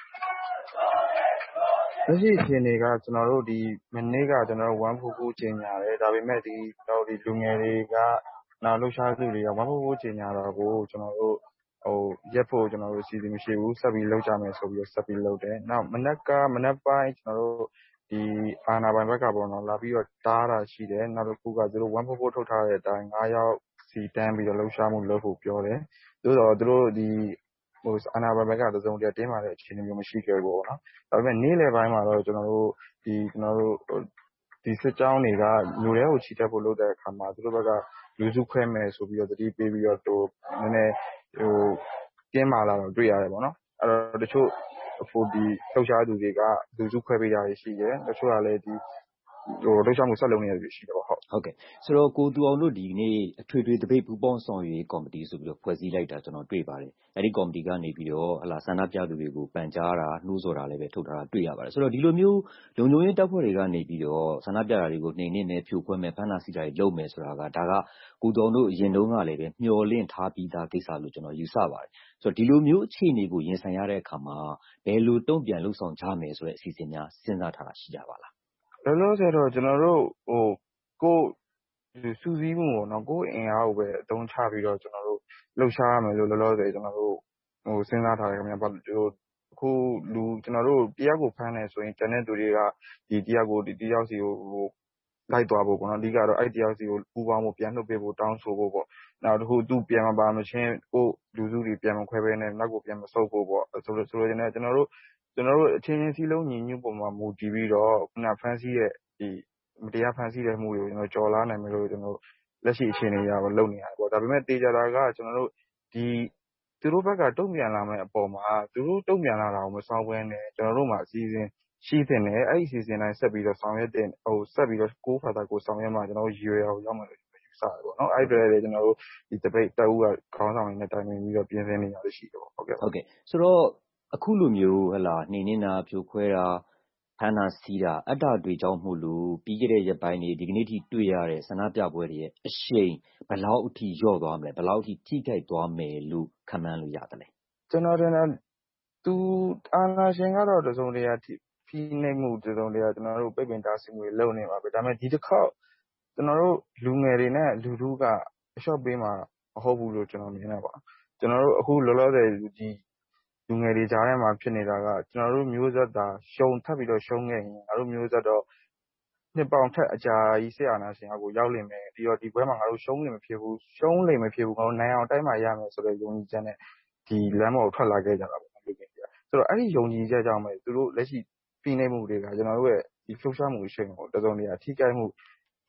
လက်ရှိအခြေအနေကကျွန်တော်တို့ဒီမနေ့ကကျွန်တော်တို့144ချိန်ညာတယ်ဒါပေမဲ့ဒီလူငယ်တွေကနောက်လှူရှားသူတွေက144ချိန်ညာတော့ကိုကျွန်တော်တို့ရက်ဖို့ကျွန်တော်တို့စီစဉ်မရှိဘူးဆက်ပြီးလုပ်ကြမယ်ဆိုပြီးဆက်ပြီးလုပ်တယ်နောက်မနက်ပိုင်းကျွန်တော်တို့ဒီအာနာပိုင်ဘက်ကပေါ့နော်လာပြီးတော့တားတာရှိတယ်နောက်တစ်ခုကသူတို့144ထုတ်ထားတဲ့အတိုင်း9ယောက်စီတန်းပြီးတော့လှူရှားမှုလုပ်ဖို့ပြောတယ်သို့တော့သူတို့ဒီအာနာပိုင်ဘက်ကတစုံတရာတင်းမာတဲ့အခြေအနေမျိုးမရှိခဲ့ဘူးပေါ့နော်ဒါပေမဲ့နေ့လယ်ပိုင်းမှာတော့ကျွန်တော်တို့ဒီစစ်ကြောင်းတွေကလူတွေကိုချီတက်ဖို့လုပ်တဲ့အခါမှာသူတို့ဘက်ကလူစုခွဲမယ်ဆိုပြီးတော့တတိပေးပြီးတော့နည်းနည်းကင်းမာလာတော့တွေ့ရတယ်ပေါ့နော်အဲ့တော့တချို့ဒီလှုပ်ရှားသူတွေကလူစုခွဲပေးတာရှိတယ်တချို့ကလည်းဒီလှုပ်ရှားမှုဆက်လုပ်နေရတယ်ရှိတယ်ပေါ့ဟုတ်ကဲ့ဆိုတော့ကိုသူအောင်တို့ဒီနေ့အထွေထွေတပိတ်ပူးပေါင်းဆောင်ရွက်ရေးကော်မတီဆိုပြီးတော့ဖွဲ့စည်းလိုက်တာကျွန်တော်တွေ့ပါတယ်အဲ့ဒီကော်မတီကနေပြီးတော့ဆန္ဒပြသူတွေကိုပန်ကြားတာနှိုးဆော်တာလည်းပဲထုတ်ထားတာတွေ့ရပါတယ်ဆိုတော့ဒီလိုမျိုးလုံခြုံရေးတပ်ဖွဲ့တွေကနေပြီးတော့ဆန္ဒပြတာတွေကိုနှိမ်နင်းမယ်ဖြိုခွဲမယ်ဖမ်းဆီးတာတွေလုပ်မယ်ဆိုတာကဒါကကိုသူအောင်တို့အရင်တုန်းကလည်းပဲမျှော်လင့်ထားပြီးသားကိစ္စလို့ကျွန်တော်ယူဆပါတယ်ဆိုတော့ဒီလိုမျိုးအခြေအနေကိုရင်ဆိုင်ရတဲ့အခါမှာဘယ်လိုတုံ့ပြန်လှုပ်ဆောင်ကြမယ်ဆိုတဲ့အစီအစဉ်များစဉ်းစားထားတာရှိကြပါလားလောလောဆယ်တော့ကျွန်တော်တို့ကိုစူးစီးမှုပေါ့နော်ကိုအင်အားကိုပဲအသုံးချပြီးတော့ကျွန်တော်တို့လှုပ်ရှားရမယ်လို့လောလောဆယ်ကျွန်တော်တို့စဉ်းစားထားတယ်ခင်ဗျာအခုကျွန်တော်တို့တယောက်ကိုဖမ်းတယ်ဆိုရင်တန်တဲ့သူတွေကဒီတယောက်စီကိုလိုက်သွားဖို့ပေါ့နော်အဓိကတော့အဲ့တယောက်စီကိုပူပေါင်းဖို့ပြန်လှုပ်ပေးဖို့တောင်းဆိုဖို့ပေါ့နောက်တစ်ခုသူပြန်မပါမချင်းကိုလူစုတွေပြန်မခွဲဘဲနဲ့နောက်ကိုပြန်မဆုတ်ဖို့ပေါ့ဆိုလိုချင်တယ်ကျွန်တော်တို့အချင်းချင်းစည်းလုံးညီညွတ်ပုံမှာမူတည်ပြီးတော့ခုနဖမ်းဆီးတဲ့ဒီမတရားဖမ်းဆီးတဲ့မှုတွေကိုကျွန်တော်ကြော်လာနိုင်မယ်လို့ကျွန်တော်လက်ရှိအခြေအနေအရတော့လုပ်နေရတယ်ပေါ့ဒါပေမဲ့တေချာတာကကျွန်တော်တို့ဒီသူတို့ဘက်ကတုံ့ပြန်လာမယ့်အပေါ်မှာသူတို့တုံ့ပြန်လာတာကိုမဆောင်ဘဲနဲ့ကျွန်တော်တို့မှာအစီအစဉ်ရှိတဲ့နဲ့အဲ့ဒီအစီအစဉ်တိုင်းဆက်ပြီးတော့ဆောင်ရွက်တဲ့ဆက်ပြီးတော့ကိုယ်ဖာသာကိုဆောင်ရွက်မှာကျွန်တော်ရွေအောင်ရောက်မယ်လို့ယူဆတယ်ပေါ့နော်အဲ့ဒါလည်းကျွန်တော်တို့ဒီတပိတ်တက်ဦးကခေါင်းဆောင်တွေနဲ့တိုင်ပင်ပြီးတော့ပြင်ဆင်နေရလို့ရှိတယ်ပေါ့ဟုတ်ကဲ့ဆိုတော့အခုလိုမျိုးနှိမ်နင်းတာဖြိုခွဲတာဖမ်းတာဆီးတာအတ္တတွေကြောင့်မို့လို့ပြီးခဲ့တဲ့ရက်ပိုင်းတွေဒီကနေ့ထိတွေ့ရတဲ့ဆန္ဒပြပွဲတွေရဲ့အရှိန်ဘယ်လောက်အထိလျော့သွားမလဲဘယ်လောက်အထိထိခိုက်သွားမယ်လို့ခန့်မှန်းလို့ရတယ်လဲကျွန်တော်တင်တယ်သူအာဏာရှင်ကတော့တစုံတရာဖိနှိပ်မှုတစုံတရာကျွန်တော်တို့ပိတ်ပင်တားဆီးမှုတွေလုပ်နေပါပဲဒါပေမဲ့ဒီတစ်ခေါက်ကျွန်တော်တို့လူငယ်တွေနဲ့လူထုကအလျှော့ပေးမှာမဟုတ်ဘူးလို့ကျွန်တော်မြင်တယ်ပေါ့ကျွန်တော်တို့အခုလောလောဆယ်ဒီလူငယ်တွေကြားထဲမှာဖြစ်နေတာကကျွန်တော်တို့မျိုးဆက်တာထပ်ပြီးတော့ရှုံးခဲ့ရင်ငါတို့မျိုးဆက်တော့နှစ်ပေါင်ထက်အကြာကြီးဆရာနာရှင်ကိုရောက်လိမ့်မယ်ပြီးတော့ဒီဘွဲမှာငါတို့ရှုံးလိမ့်မဖြစ်ဘူးငါတို့နိုင်အောင်တိုက်မှရမယ်ဆိုတဲ့ယုံကြည်ချက်နဲ့ဒီလမ်းပေါ်ကိုထွက်လာခဲ့ကြတာပေါ့လူငယ်တွေကဆိုတော့အဲ့ဒီယုံကြည်ချက်ကြောင့်ပဲသူတို့လက်ရှိဖိနှိပ်မှုတွေကကျွန်တော်တို့ရဲ့ဒီလှုပ်ရှားမှုအရှိန်ကိုတစုံတရာထိခိုက်မှု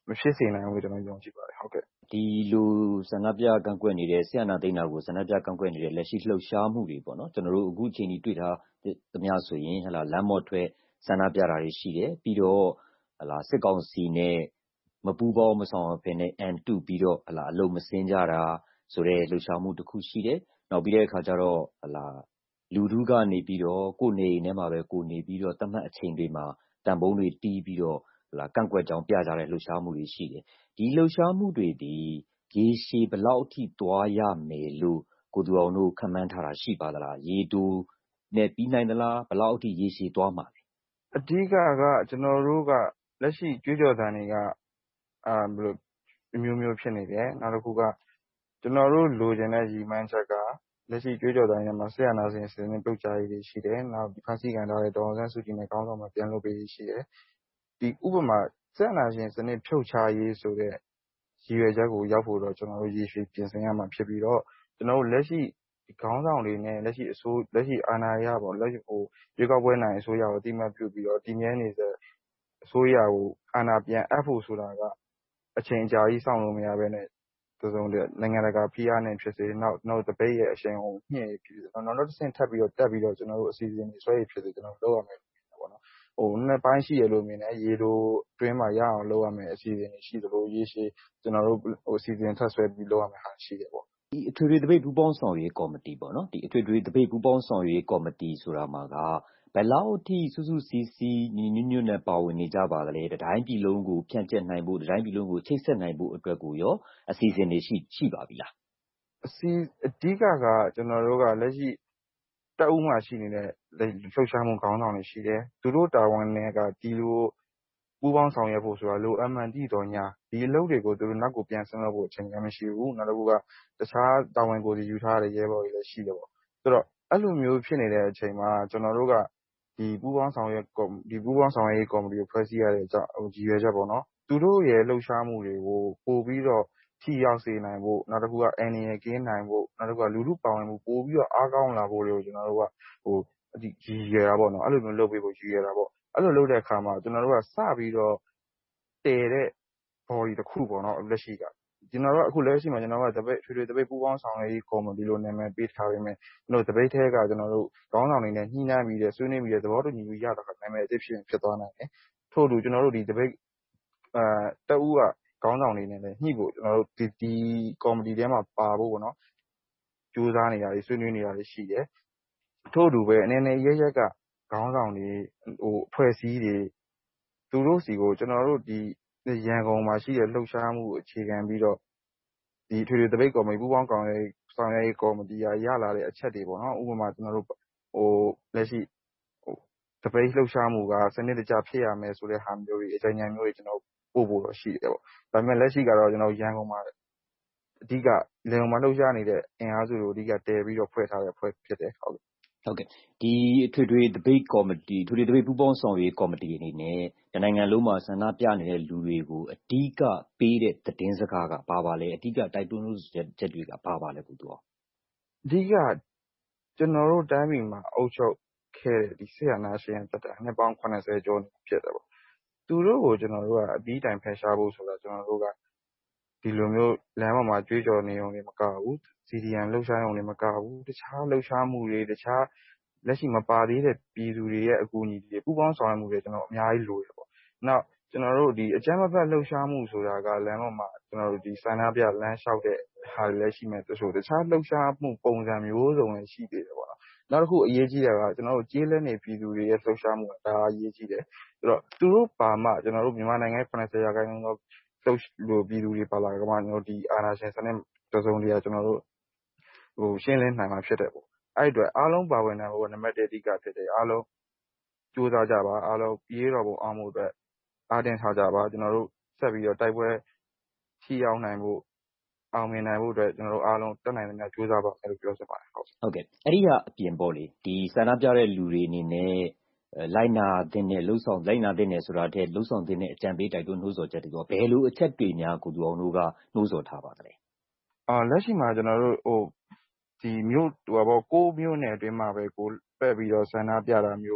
မဖြစ်စေနိုင်ဘူးလို့ယုံကြည်ပါတယ်။ဟုတ်ကဲ့။ဒီလိုဆန္ဒပြကန့်ကွက်နေတဲ့စစ်အာဏာသိမ်းတာကိုဆန္ဒပြကန့်ကွက်နေတဲ့လက်ရှိလှုပ်ရှားမှုတွေပေါ့နော်။ကျနော်တို့အခုအချိန်ထိတွေ့ထားသမျှဆိုရင်လမ်းပေါ်ထွက်ဆန္ဒပြတာတွေရှိတယ်။ပြီးတော့စစ်ကောင်စီနဲ့မပူးပေါင်းမဆောင်ရွက်ဘဲနဲ့အံတုပြီးတော့အလုပ်မဆင်းကြတာဆိုတဲ့လှုပ်ရှားမှုတခုရှိတယ်။နောက်ပြီးတဲ့အခါကျတော့လူထုကနေပြီးတော့ကိုယ့်နေအိမ်ထဲမှာပဲကိုယ်နေပြီးတော့သတ်မှတ်အချိန်တွေမှာသံပုံးတွေတီးပြီးတော့ကန့်ကွက်ကြောင်းပြကြတဲ့လှုပ်ရှားမှုတွေရှိတယ်။ဒီလှုပ်ရှားမှုတွေသည်ရေရှည်ဘယ်လောက်အထိသွားရမယ်လို့ကိုသူအောင်တို့ခန့်မှန်းထားတာရှိပါသလား။ရေတိုနဲ့ပြီးနိုင်သလား။ဘယ်လောက်အထိရေရှည်သွားမှာလဲ။အဓိကကကျနော်တို့ကလက်ရှိကြွေးကြော်သံတွေကအမျိုးမျိုးဖြစ်နေတယ်။နောက်တခုကကျနော်တို့လိုချင်တဲ့ရည်မှန်းချက်ကလက်ရှိကြွေးကြော်သံတွေထဲမှာစစ်အာဏာရှင်စနစ်ပြုတ်ကျရေးတွေရှိတယ်။နောက်ဖမ်းဆီးခံထားရတဲ့ဒေါ်အောင်ဆန်းစုကြည်နဲ့ခေါင်းဆောင်တွေပြန်လွှတ်ပေးရေးရှိတယ်။ဥပမာစစ်အာဏာရှင်စနစ်ဖြုတ်ချရေးဆိုတဲ့ရည်ရွယ်ချက်ကိုရောက်ဖို့တော့ကျနော်တို့ရေရှည်ပြင်ဆင်ရမှာဖြစ်ပြီးတော့ကျနော်တို့လက်ရှိခေါင်းဆောင်တွေနဲ့လက်ရှိအာဏာရရွေးကောက်ပွဲနိုင်အစိုးရကိုအသိအမှတ်ပြုပြီးတော့တည်မြဲနေဆဲအစိုးရကိုအာဏာပြန်အပ်ဖို့ဆိုတာကအချိန်အကြာကြီးစောင့်လို့မရဘဲနဲ့တစုံတရာနိုင်ငံတကာဖိအားနဲ့ဖြစ်စေနောက်သပိတ်ရဲ့အရှိန်အဟုန်မြှင့်ရေးဖြစ်စေနောက်တဆင့်ထပ်ပြီးတော့တက်ပြီးတော့ကျနော်တို့အစီအစဉ်တွေဆွဲရေးဖြစ်စေကျနော်တို့လုပ်ရမယ်ပေါ့နော်။နှစ်ပိုင်းရှိတယ်လို့မြင်တယ်။ရေတိုအတွင်းမှာရအောင်လုပ်ရမယ့်အစီအစဉ်တွေရှိသလိုရေရှည်ကျနော်တို့အစီအစဉ်ထပ်ဆွဲပြီးလုပ်ရမယ့်ဟာရှိတယ်ပေါ့။ဒီအထွေထွေသပိတ်ပူးပေါင်းဆောင်ရွက်ရေးကော်မတီပေါ့နော်။ဒီအထွေထွေသပိတ်ပူးပေါင်းဆောင်ရွက်ရေးကော်မတီဆိုတာမှာကဘယ်လောက်အထိစုစုစည်းစည်းညီညီညွတ်ညွတ်နဲ့ပါဝင်နေကြပါသလဲ။တတိုင်းပြည်လုံးကိုဖြန့်ကျက်နိုင်ဖို့တတိုင်းပြည်လုံးကိုချိတ်ဆက်နိုင်ဖို့အတွက်ကိုရောအစီအစဉ်တွေရှိပါပြီလား။အဓိကကကျနော်တို့ကလက်ရှိတပ်ဦးမှာရှိနေတဲ့လှုပ်ရှားမှုခေါင်းဆောင်တွေရှိတယ်။သူတို့တာဝန်နဲ့ကဒီလိုပူးပေါင်းဆောင်ရွက်ဖို့ဆိုတာလိုအပ်မှန်းသိသော်ငြားဒီအလုပ်တွေကိုသူတို့နောက်ကိုပြန်ဆွဲဖို့အချိန်လည်းမရှိဘူး။နောက်တခုကတခြားတာဝန်ကိုယ်စီယူထားတဲ့ရဲဘော်တွေလည်းရှိတယ်ပေါ့။ဆိုတော့အဲလိုမျိုးဖြစ်နေတဲ့အချိန်မှာကျနော်တို့ကဒီပူးပေါင်းဆောင်ရွက်ရေးကော်မတီကိုဖွဲ့စည်းရတဲ့အကြောင်းရည်ရွယ်ချက်ပေါ့နော်။သူတို့ရဲ့လှုပ်ရှားမှုတွေကိုပိုပြီးတော့ထိရောက်စေနိုင်ဖို့နောက်တခုကအန္တရာယ်ကင်းနိုင်ဖို့နောက်တခုကလူထုပါဝင်မှုပိုပြီးတော့အားကောင်းလာဖို့တွေကိုကျနော်တို့ကရည်ရွယ်တာပေါ့နော်။အဲလိုမျိုးလုပ်ပေးဖို့ရည်ရွယ်တာပေါ့။အဲလိုလုပ်တဲ့အခါမှာကျနော်တို့ကစပြီးတော့တည်တဲ့ body တခုပေါ့နော်လက်ရှိက။ကျနော်တို့ကအခုလက်ရှိမှာအထွေထွေသပိတ်ပူးပေါင်းဆောင်ရွက်ရေးကော်မတီလို့နာမည်ပေးထားပေမယ့်သပိတ်ထဲကကျနော်တို့ခေါင်းဆောင်တွေနဲ့ညှိနှိုင်းပြီးဆွေးနွေးပြီးသဘောတူညီမှုရတဲ့အခါနာမည်အသစ်ဖြစ်သွားနိုင်တယ်။ထို့အတူကျနော်တို့ဒီသပိတ်တပ်ဦးကခေါင်းဆောင်တွေနဲ့လည်းညှိဖို့ကျနော်တို့ဒီကော်မတီထဲမှာပါဖို့ပေါ့နော်ကြိုးစားနေတာတွေဆွေးနွေးနေတာတွေရှိတယ်။ထို့အတူပဲအနယ်နယ်အရပ်ရပ်ကခေါင်းဆောင်တွေအဖွဲ့အစည်းတွေသူတို့ဆီကိုကျနော်တို့ဒီရန်ကုန်မှာရှိတဲ့လှုပ်ရှားမှုကိုအခြေခံပြီးတော့ဒီအထွေထွေသပိတ်ကော်မတီပူးပေါင်းဆောင်ရွက်ရေးကော်မတီကရလာတဲ့အချက်တွေပေါ့နော်။ဥပမာကျနော်တို့လက်ရှိသပိတ်လှုပ်ရှားမှုကစနစ်တကျဖြစ်ရမယ်ဆိုတဲ့ဟာမျိုးတွေအကြံဉာဏ်မျိုးတွေကျနော်တို့ပို့ဖို့တော့ရှိတယ်ပေါ့။ဒါပေမယ့်လက်ရှိကတော့ကျနော်တို့ရန်ကုန်မှာအဓိကရန်ကုန်မှာလှုပ်ရှားနေတဲ့အင်အားစုတွေကိုအဓိကတည်ပြီးတော့ဖွဲ့ထားတဲ့အဖွဲ့ဖြစ်တယ်။ဟုတ်ကဲ့။ဒီအထွေထွေသပိတ်ကော်မတီအထွေထွေသပိတ်ပူးပေါင်းဆောင်ရွက်ရေးကော်မတီအနေနဲ့တနိုင်ငံလုံးမှာဆန္ဒပြနေတဲ့လူတွေကိုအဓိကပေးတဲ့သတင်းစကားကဘာပါလဲ။အဓိကတိုက်တွန်းလို့ချက်တွေကဘာပါလဲကိုသူအောင်။အဓိကကျနော်တို့တိုင်းပြည်မှာအုပ်ချုပ်ခဲ့တဲ့စစ်အာဏာရှင်သက်တမ်းနှစ်ပေါင်း70ကျော်ဖြစ်တယ်ပေါ့။သူတို့ကိုကျနော်တို့ကအပြီးတိုင်ဖယ်ရှားဖို့ဆိုတာကျနော်တို့ကဒီလိုမျိုးလမ်းပေါ်မှာကြွေးကြော်နေရုံတင်မကဘူး။ CDM လှုပ်ရှားရုံတင်မကဘူး။တခြားလှုပ်ရှားမှုတွေတခြားလက်ရှိမပါသေးတဲ့ပြည်သူတွေရဲ့အကူအညီတွေပူးပေါင်းဆောင်ရွက်မှုတွေအများကြီးလိုတယ်ပေါ့။နောက်ကျနော်တို့အကြမ်းမဖက်လှုပ်ရှားမှုဆိုတာကလမ်းပေါ်မှာဆန္ဒပြလမ်းလျှောက်တဲ့ဟာတွေလည်းရှိမယ်တခြားလှုပ်ရှားမှုပုံစံမျိုးစုံလည်းရှိသေးတယ်ပေါ့နော်။နောက်တခုအရေးကြီးတာကကျနော်တို့ကျေးလက်နေပြည်သူတွေရဲ့လှုပ်ရှားမှုကတအားအရေးကြီးတယ်။ဆိုတော့သူတို့ပါမှကျနော်တို့မြန်မာနိုင်ငံရဲ့70%သောပြည်သူတွေပါလာမှဒီအာဏာရှင်စနစ်တစုံတရာကျနော်တို့ရှင်းလင်းနိုင်မှာဖြစ်တယ်ပေါ့။အဲဒီအတွက်အားလုံးပါဝင်နိုင်ဖို့ကနံပါတ်1အဓိကဖြစ်တယ်။အားလုံးကြိုးစားကြပါ။အားလုံးအရေးတော်ပုံအောင်ဖို့အတွက်အားတင်းထားကြပါ။ကျနော်တို့ဆက်ပြီးတော့တိုက်ပွဲထိရောက်နိုင်ဖို့အောင်မြင်နိုင်ဖို့အတွက်ကျနော်တို့အားလုံးတတ်နိုင်သမျှကြိုးစားပါမယ်လို့ပြောချင်ပါတယ်။ဟုတ်ကဲ့။အဲဒီကအပြင်ပေါ့လေဒီဆန္ဒပြတဲ့လူတွေအနေနဲ့လိုက်နာသင့်တဲ့လိုက်နာသင့်တယ်ဆိုတာထက်လုပ်ဆောင်သင့်တဲ့အကြံပေးတိုက်တွန်းနှိုးဆော်ချက်တွေဘယ်လိုအချက်တွေများကိုသူအောင်တို့ကနှိုးဆော်ထားပါသလဲ။လက်ရှိမှာကျနော်တို့ကိုယ့်မြို့နယ်အတွင်းမှာပဲပတ်ပြီးတော့ဆန္ဒပြတာမျိုးပေါ့နော်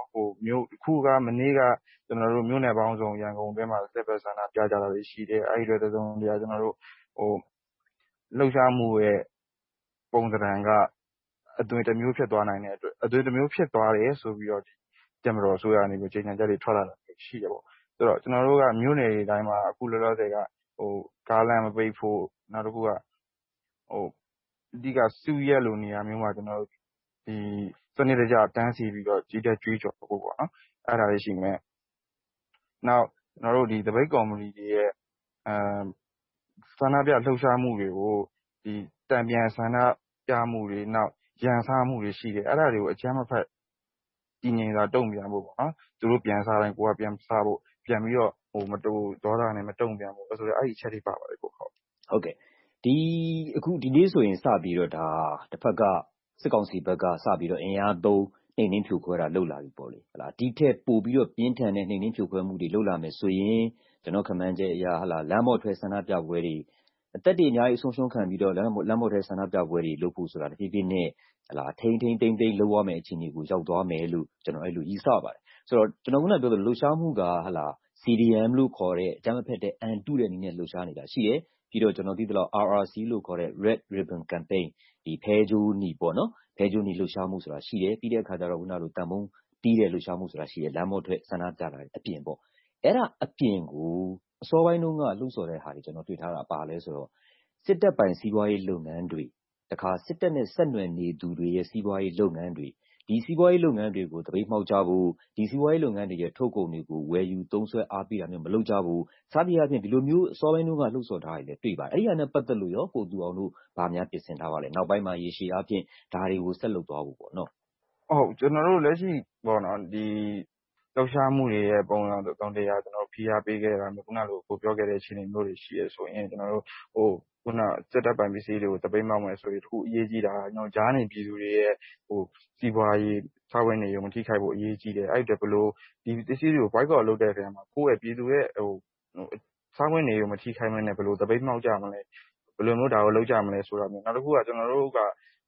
အခုကမနေ့ကကျွန်တော်တို့မြို့နယ်ပေါင်းစုံရန်ကုန်အတွင်းမှာစစ်ဘက်ဆန္ဒပြကြတာတွေရှိတယ်။အဲဒီအတွက်တစုံတရာကျွန်တော်တို့လှုပ်ရှားမှုရဲ့ပုံစံကအသွင်တစ်မျိုးဖြစ်သွားနိုင်တဲ့အတွက်အသွင်တစ်မျိုးဖြစ်သွားတယ်ဆိုပြီးတော့တပ်မတော်အစိုးရကနေကြေညာချက်တွေထွက်လာတာရှိတယ်ပေါ့။ဆိုတော့ကျွန်တော်တို့ကမြို့နယ်တွေတိုင်းမှာအခုလောလောဆယ်ကကားလမ်းမပိတ်ဖို့နောက်တစ်ခုကအဓိကစုရက်လိုနေရာမျိုးမှာကျွန်တော်တို့ဒီစနစ်တကျတန်းစီပြီးတော့ကြီးတဲ့ကြွေးကြော်ဖို့ပေါ့နော်။အဲ့ဒါလေးရှိမယ်။နောက်ကျွန်တော်တို့ဒီတပိတ်ကော်မတီတွေရဲ့ဆန္ဒပြလှုပ်ရှားမှုတွေကိုဒီတံပြန်ဆန္ဒပြမှုတွေနောက်ရန်စားမှုတွေရှိတယ်။အဲ့ဒါတွေကိုအကြမ်းမဖက်တည်ငြိမ်စွာတုံ့ပြန်ဖို့ပေါ့နော်။သူတို့ပြန်စားတိုင်းကိုကပြန်စားဖို့ပြန်ပြီးတော့မတူဒေါသနဲ့မတုံ့ပြန်ဖို့ဆိုတော့အဲ့ဒီအချက်တွေပါပါတယ်ကိုဟုတ်ကဲ့အခုဒီနေ့ဆိုရင်စပြီးတော့ဒါတစ်ဖက်ကစစ်ကောင်စီဘက်ကစပြီးတော့အင်အားသုံးနှိမ်နင်းဖြိုခွဲတာလုပ်လာပြီပေါ့လေဟလားဒီထက်ပိုပြီးတော့ပြင်းထန်တဲ့နှိမ်နင်းဖြိုခွဲမှုတွေလုပ်လာမယ်ဆိုရင်ကျွန်တော်ခန့်မှန်းချက်အရဟလားလမ်းပေါ်ထွက်ဆန္ဒပြပွဲတွေအသက်တွေအများကြီးဆုံးရှုံးခံပြီးတော့လမ်းပေါ်ထွက်ဆန္ဒပြပွဲတွေလုပ်ဖို့ဆိုတာတဖြည်းဖြည်းနဲ့ဟလားထိန်းလုပ်ရမယ့်အခြေအနေကိုရောက်သွားမယ်လို့ကျွန်တော်အဲ့လိုယူဆပါတယ်ဆိုတော့ကျွန်တော်ခုနပြောသလိုလှုပ်ရှားမှုကဟလား CDM လို့ခေါ်တဲ့အကြမ်းမဖက်တဲ့အန်တုတဲ့အနေနဲ့လှုပ်ရှားနေတာရှိတယ်ပြီးတော့ကျွန်တော်သိသလောက် RRC လို့ခေါ်တဲ့ Red Ribbon Campaign ဒီဖဲကြိုးနီပေါ့နော်ဖဲကြိုးနီလှုပ်ရှားမှုဆိုတာရှိတယ်ပြီးတဲ့အခါကျတော့ခုနလိုတန်ဖုံးတီးတဲ့လှုပ်ရှားမှုဆိုတာရှိတယ်လမ်းပေါ်ထွက်ဆန္ဒပြတာအပြင်ပေါ့အဲ့ဒါအပြင်ကိုအစောပိုင်းတုန်းကလှုပ်ဆော်တဲ့ဟာတွေကျွန်တော်တွေ့ထားတာပါလဲဆိုတော့စစ်တပ်ပိုင်စီးပွားရေးလုပ်ငန်းတွေတခါစစ်တပ်နဲ့ဆက်နွယ်နေသူတွေရဲ့စီးပွားရေးလုပ်ငန်းတွေဒီစီးပွားရေးလုပ်ငန်းတွေကိုတပိတ်မှောက်ကြဖို့ဒီစီးပွားရေးလုပ်ငန်းတွေရဲ့ထုတ်ကုန်တွေကိုဝယ်ယူသုံးစွဲအားပေးတာမျိုးမလုပ်ကြဘူးစားပြရဖြင့်ဒီလိုမျိုးအစောပိုင်းတုန်းကလှုပ်ဆော်ထားတယ်တွေ့ပါတယ်အဲ့ဒီဟာနဲ့ပတ်သက်လို့ရောကိုသူအောင်တို့ဗာများပြင်ဆင်ထားပါလဲနောက်ပိုင်းမှာရေရှည်အားဖြင့်ဒါတွေကိုဆက်လုပ်သွားဖို့ပေါ့နော်ဟုတ်ကျွန်တော်တို့လက်ရှိပေါ့နော်ဒီလှုပ်ရှားမှုတွေရဲ့ပုံစံတောင်တရားကျွန်တော်ဖိအားပေးခဲ့တာမျိုးခုနလိုကိုပြောခဲ့တဲ့အခြေအနေမျိုးတွေရှိရဆိုရင်ကျွန်တော်တို့ခုနစစ်တပ်ပိုင်ပစ္စည်းတွေကိုတပိတ်မှောက်မယ်ဆိုရင်တခုအရေးကြီးတာကျွန်တော်ကြားနေပြည်သူတွေရဲ့စီးပွားရေးစာဝင်နေရုံမထိခိုက်ဖို့အရေးကြီးတယ်အဲ့ဒါဘလို့ဒီပစ္စည်းတွေကို boycott လုပ်တဲ့အခါမှာကိုယ့်ရဲ့ပြည်သူရဲ့စာဝင်နေရုံမထိခိုက်မနဲ့ဘလို့တပိတ်မှောက်ကြမလဲဘယ်လိုမျိုးဒါကိုလုပ်ကြမလဲဆိုတာမျိုးနောက်တစ်ခုကကျွန်တော်တို့က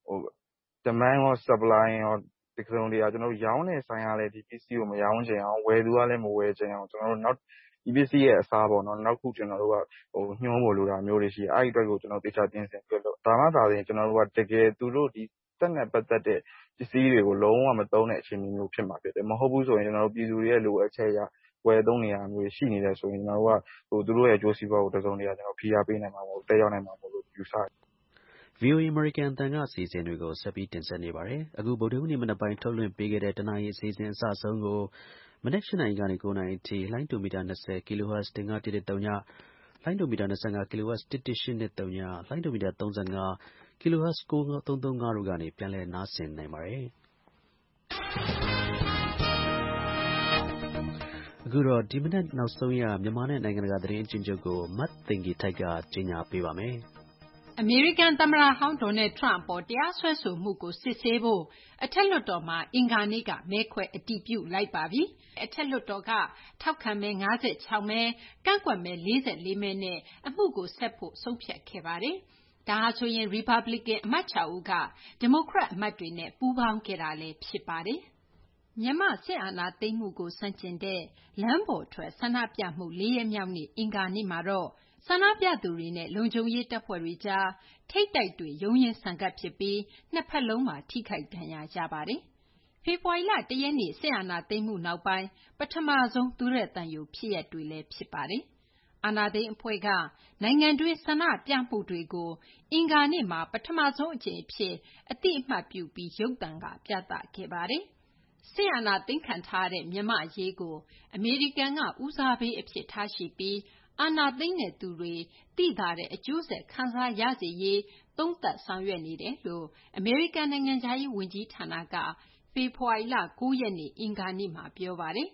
demand ရော supply ရောဒီကစုံတွေကကျွန်တော်တို့ရောင်းတဲ့ဆိုင်ကလည်းဒီပစ္စည်းကိုမရောင်းချင်အောင်ဝယ်သူကလည်းမဝယ်ချင်အောင်ကျွန်တော်တို့နောက်ဒီပစ္စည်းရဲ့အစားပေါ့နော်နောက်ခုကျွန်တော်တို့ကညှိုးဖို့လိုတာမျိုးတွေရှိအဲ့ဒီအတွက်ကိုကျွန်တော်တေချာပြင်ဆင်ပြလို့ဒါမှသာရင်ကျွန်တော်တို့ကတကယ်သူတို့ဒီတက်နဲ့ပတ်သက်တဲ့ပစ္စည်းတွေကိုလုံးဝမသုံးတဲ့အခြေအနေမျိုးဖြစ်မှာဖြစ်တယ်မဟုတ်ဘူးဆိုရင်ကျွန်တော်တို့ပြည်သူတွေရဲ့လိုအပ်ချက်အရဝယ်သုံးနေရမျိုးရှိနေတယ်ဆိုရင်ကျွန်တော်တို့ကသူတို့ရဲ့အကျိုးစီးပွားကိုတစုံတရာကျွန်တော်ဖိအားပေးနိုင်မှာမဟုတ်တက်ရောက်နိုင်မှာမဟုတ်လို့ယူဆတယ် VOA American အသံကအစီအစဉ်တွေကိုဆက်ပြီးတင်ဆက်နေပါတယ်။အခုဗုဒ္ဓဟူးနေ့မနက်ပိုင်းထုတ်လွှင့်ပေးခဲ့တဲ့တနားရီအစီအစဉ်အစအဆုံးကိုမနက်၈ နာရီကနေ9 နာရီအထိလိုင်းဒိုမီတာ20 kHz တင်က1.3ညလိုင်းဒိုမီတာ25 kHz 1.830ညလိုင်းဒိုမီတာ35 kHz 9335တို့ကနေပြန်လည်နားဆင်နိုင်ပါတယ်။အခုတော့ဒီမနက်နောက်ဆုံးရမြန်မာနဲ့နိုင်ငံတကာသတင်းအကျဉ်းချုပ်ကိုမတ်သိင်္ဂီထိုက်ကကြီးညာပေးပါမယ်။အမေရိကန်သမ္မတဟောင်း Donald Trump အပေါ်တရားစွဲဆိုမှုကိုစစ်ဆေးဖို့အထက်လွှတ်တော်မှာအင်္ဂါနေ့ကမဲခွဲအတည်ပြုလိုက်ပါပြီ။အထက်လွှတ်တော်ကထောက်ခံမဲ56မဲကန့်ကွက်မဲ44မဲနဲ့အမှုကိုဆက်ဖို့ဆုံးဖြတ်ခဲ့ပါတယ်။ဒါဟာဆိုရင် Republican အမတ်6ဦးက Democrat အမတ်တွေနဲ့ပူးပေါင်းခဲ့တာလည်းဖြစ်ပါတယ်။မြန်မာစစ်အာဏာသိမ်းမှုကိုဆန့်ကျင်တဲ့လမ်းပေါ်ထွက်ဆန္ဒပြမှု4ရက်မြောက်နေ့အင်္ဂါနေ့မှာတော့ဆန္ဒပြသူတွေနဲ့လုံခြုံရေးတပ်ဖွဲ့တွေကြားထိပ်တိုက်တွေ့ရုန်းရင်းဆန်ခတ်ဖြစ်ပြီးနှစ်ဖက်လုံးမှာထိခိုက်ဒဏ်ရာရပါတယ်။ဖေဖော်ဝါရီလ1ရက်နေ့စစ်အာဏာသိမ်းမှုနောက်ပိုင်းပထမဆုံးသူရဲတန်ယူဖြစ်ရပ်တွေလည်းဖြစ်ပါတယ်။အာဏာသိမ်းအဖွဲ့ကနိုင်ငံတွင်းဆန္ဒပြမှုတွေကိုအင်္ဂါနေ့မှာပထမဆုံးအကြိမ်အဖြစ်အတိအမှတ်ပြုပြီးရုပ်သံကပြသခဲ့ပါတယ်။စစ်အာဏာသိမ်းခံထားရတဲ့မြန်မာအရေးကိုအမေရိကန်ကဦးစားပေးအဖြစ်ထားရှိပြီးအာဏာသိမ်းတဲ့သူတွေသိသာတဲ့အကျိုးဆက်ခံစားရစေရေးသုံးသပ်ဆောင်ရွက်နေတယ်လို့အမေရိကန်နိုင်ငံခြားရေးဝန်ကြီးဌာနကဖေဖော်ဝါရီလ9ရက်နေ့အင်္ဂါနေ့မှာပြောပါတယ်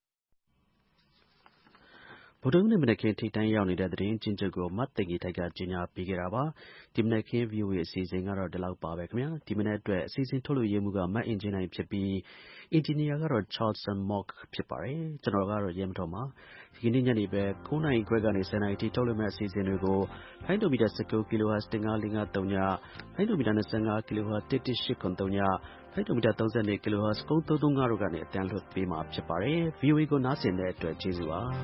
ဗုဒ္ဓဟူးနေ့မနက်ခင်းထိပ်တန်းရောက်နေတဲ့သတင်းချင်းချုပ်ကိုမတ်သိင်္ဂီထိုက်ကကြီးညာပေးခဲ့တာပါဒီမနက်ခင်း VOA အစီအစဉ်ကတော့ဒီလောက်ပါပဲခင်ဗျာဒီမနက်အတွက်အစီအစဉ်ထုတ်လို့ရမှုကမတ်အင်ဂျင်နိုင်ဖြစ်ပြီးအင်ဂျင်နီယာကတော့ Charleston Mock ဖြစ်ပါတယ်ကျွန်တော်ကတော့ရဲမတော်ပါဒီကနေ့ညနေပဲ9နာရီခွဲကနေ10နာရီထိထုတ်လွှင့်မယ့်အစီအစဉ်တွေကိုလိုင်းဒိုမီတာ19 kHz 10553ညလိုင်းဒိုမီတာ25 kHz 11893ညလိုမီတာ 32 kHz 9335တို့ကနေအတန်းလွှတ်ပေးမှာဖြစ်ပါတယ်။ VOA ကိုနားဆင်တဲ့အတွက်ကျေးဇူးပါ။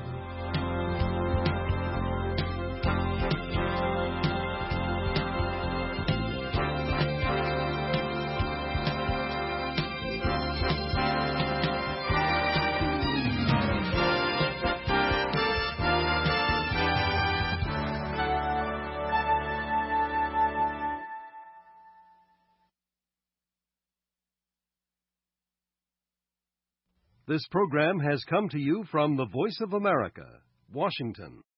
This program has come to you from the Voice of America, Washington.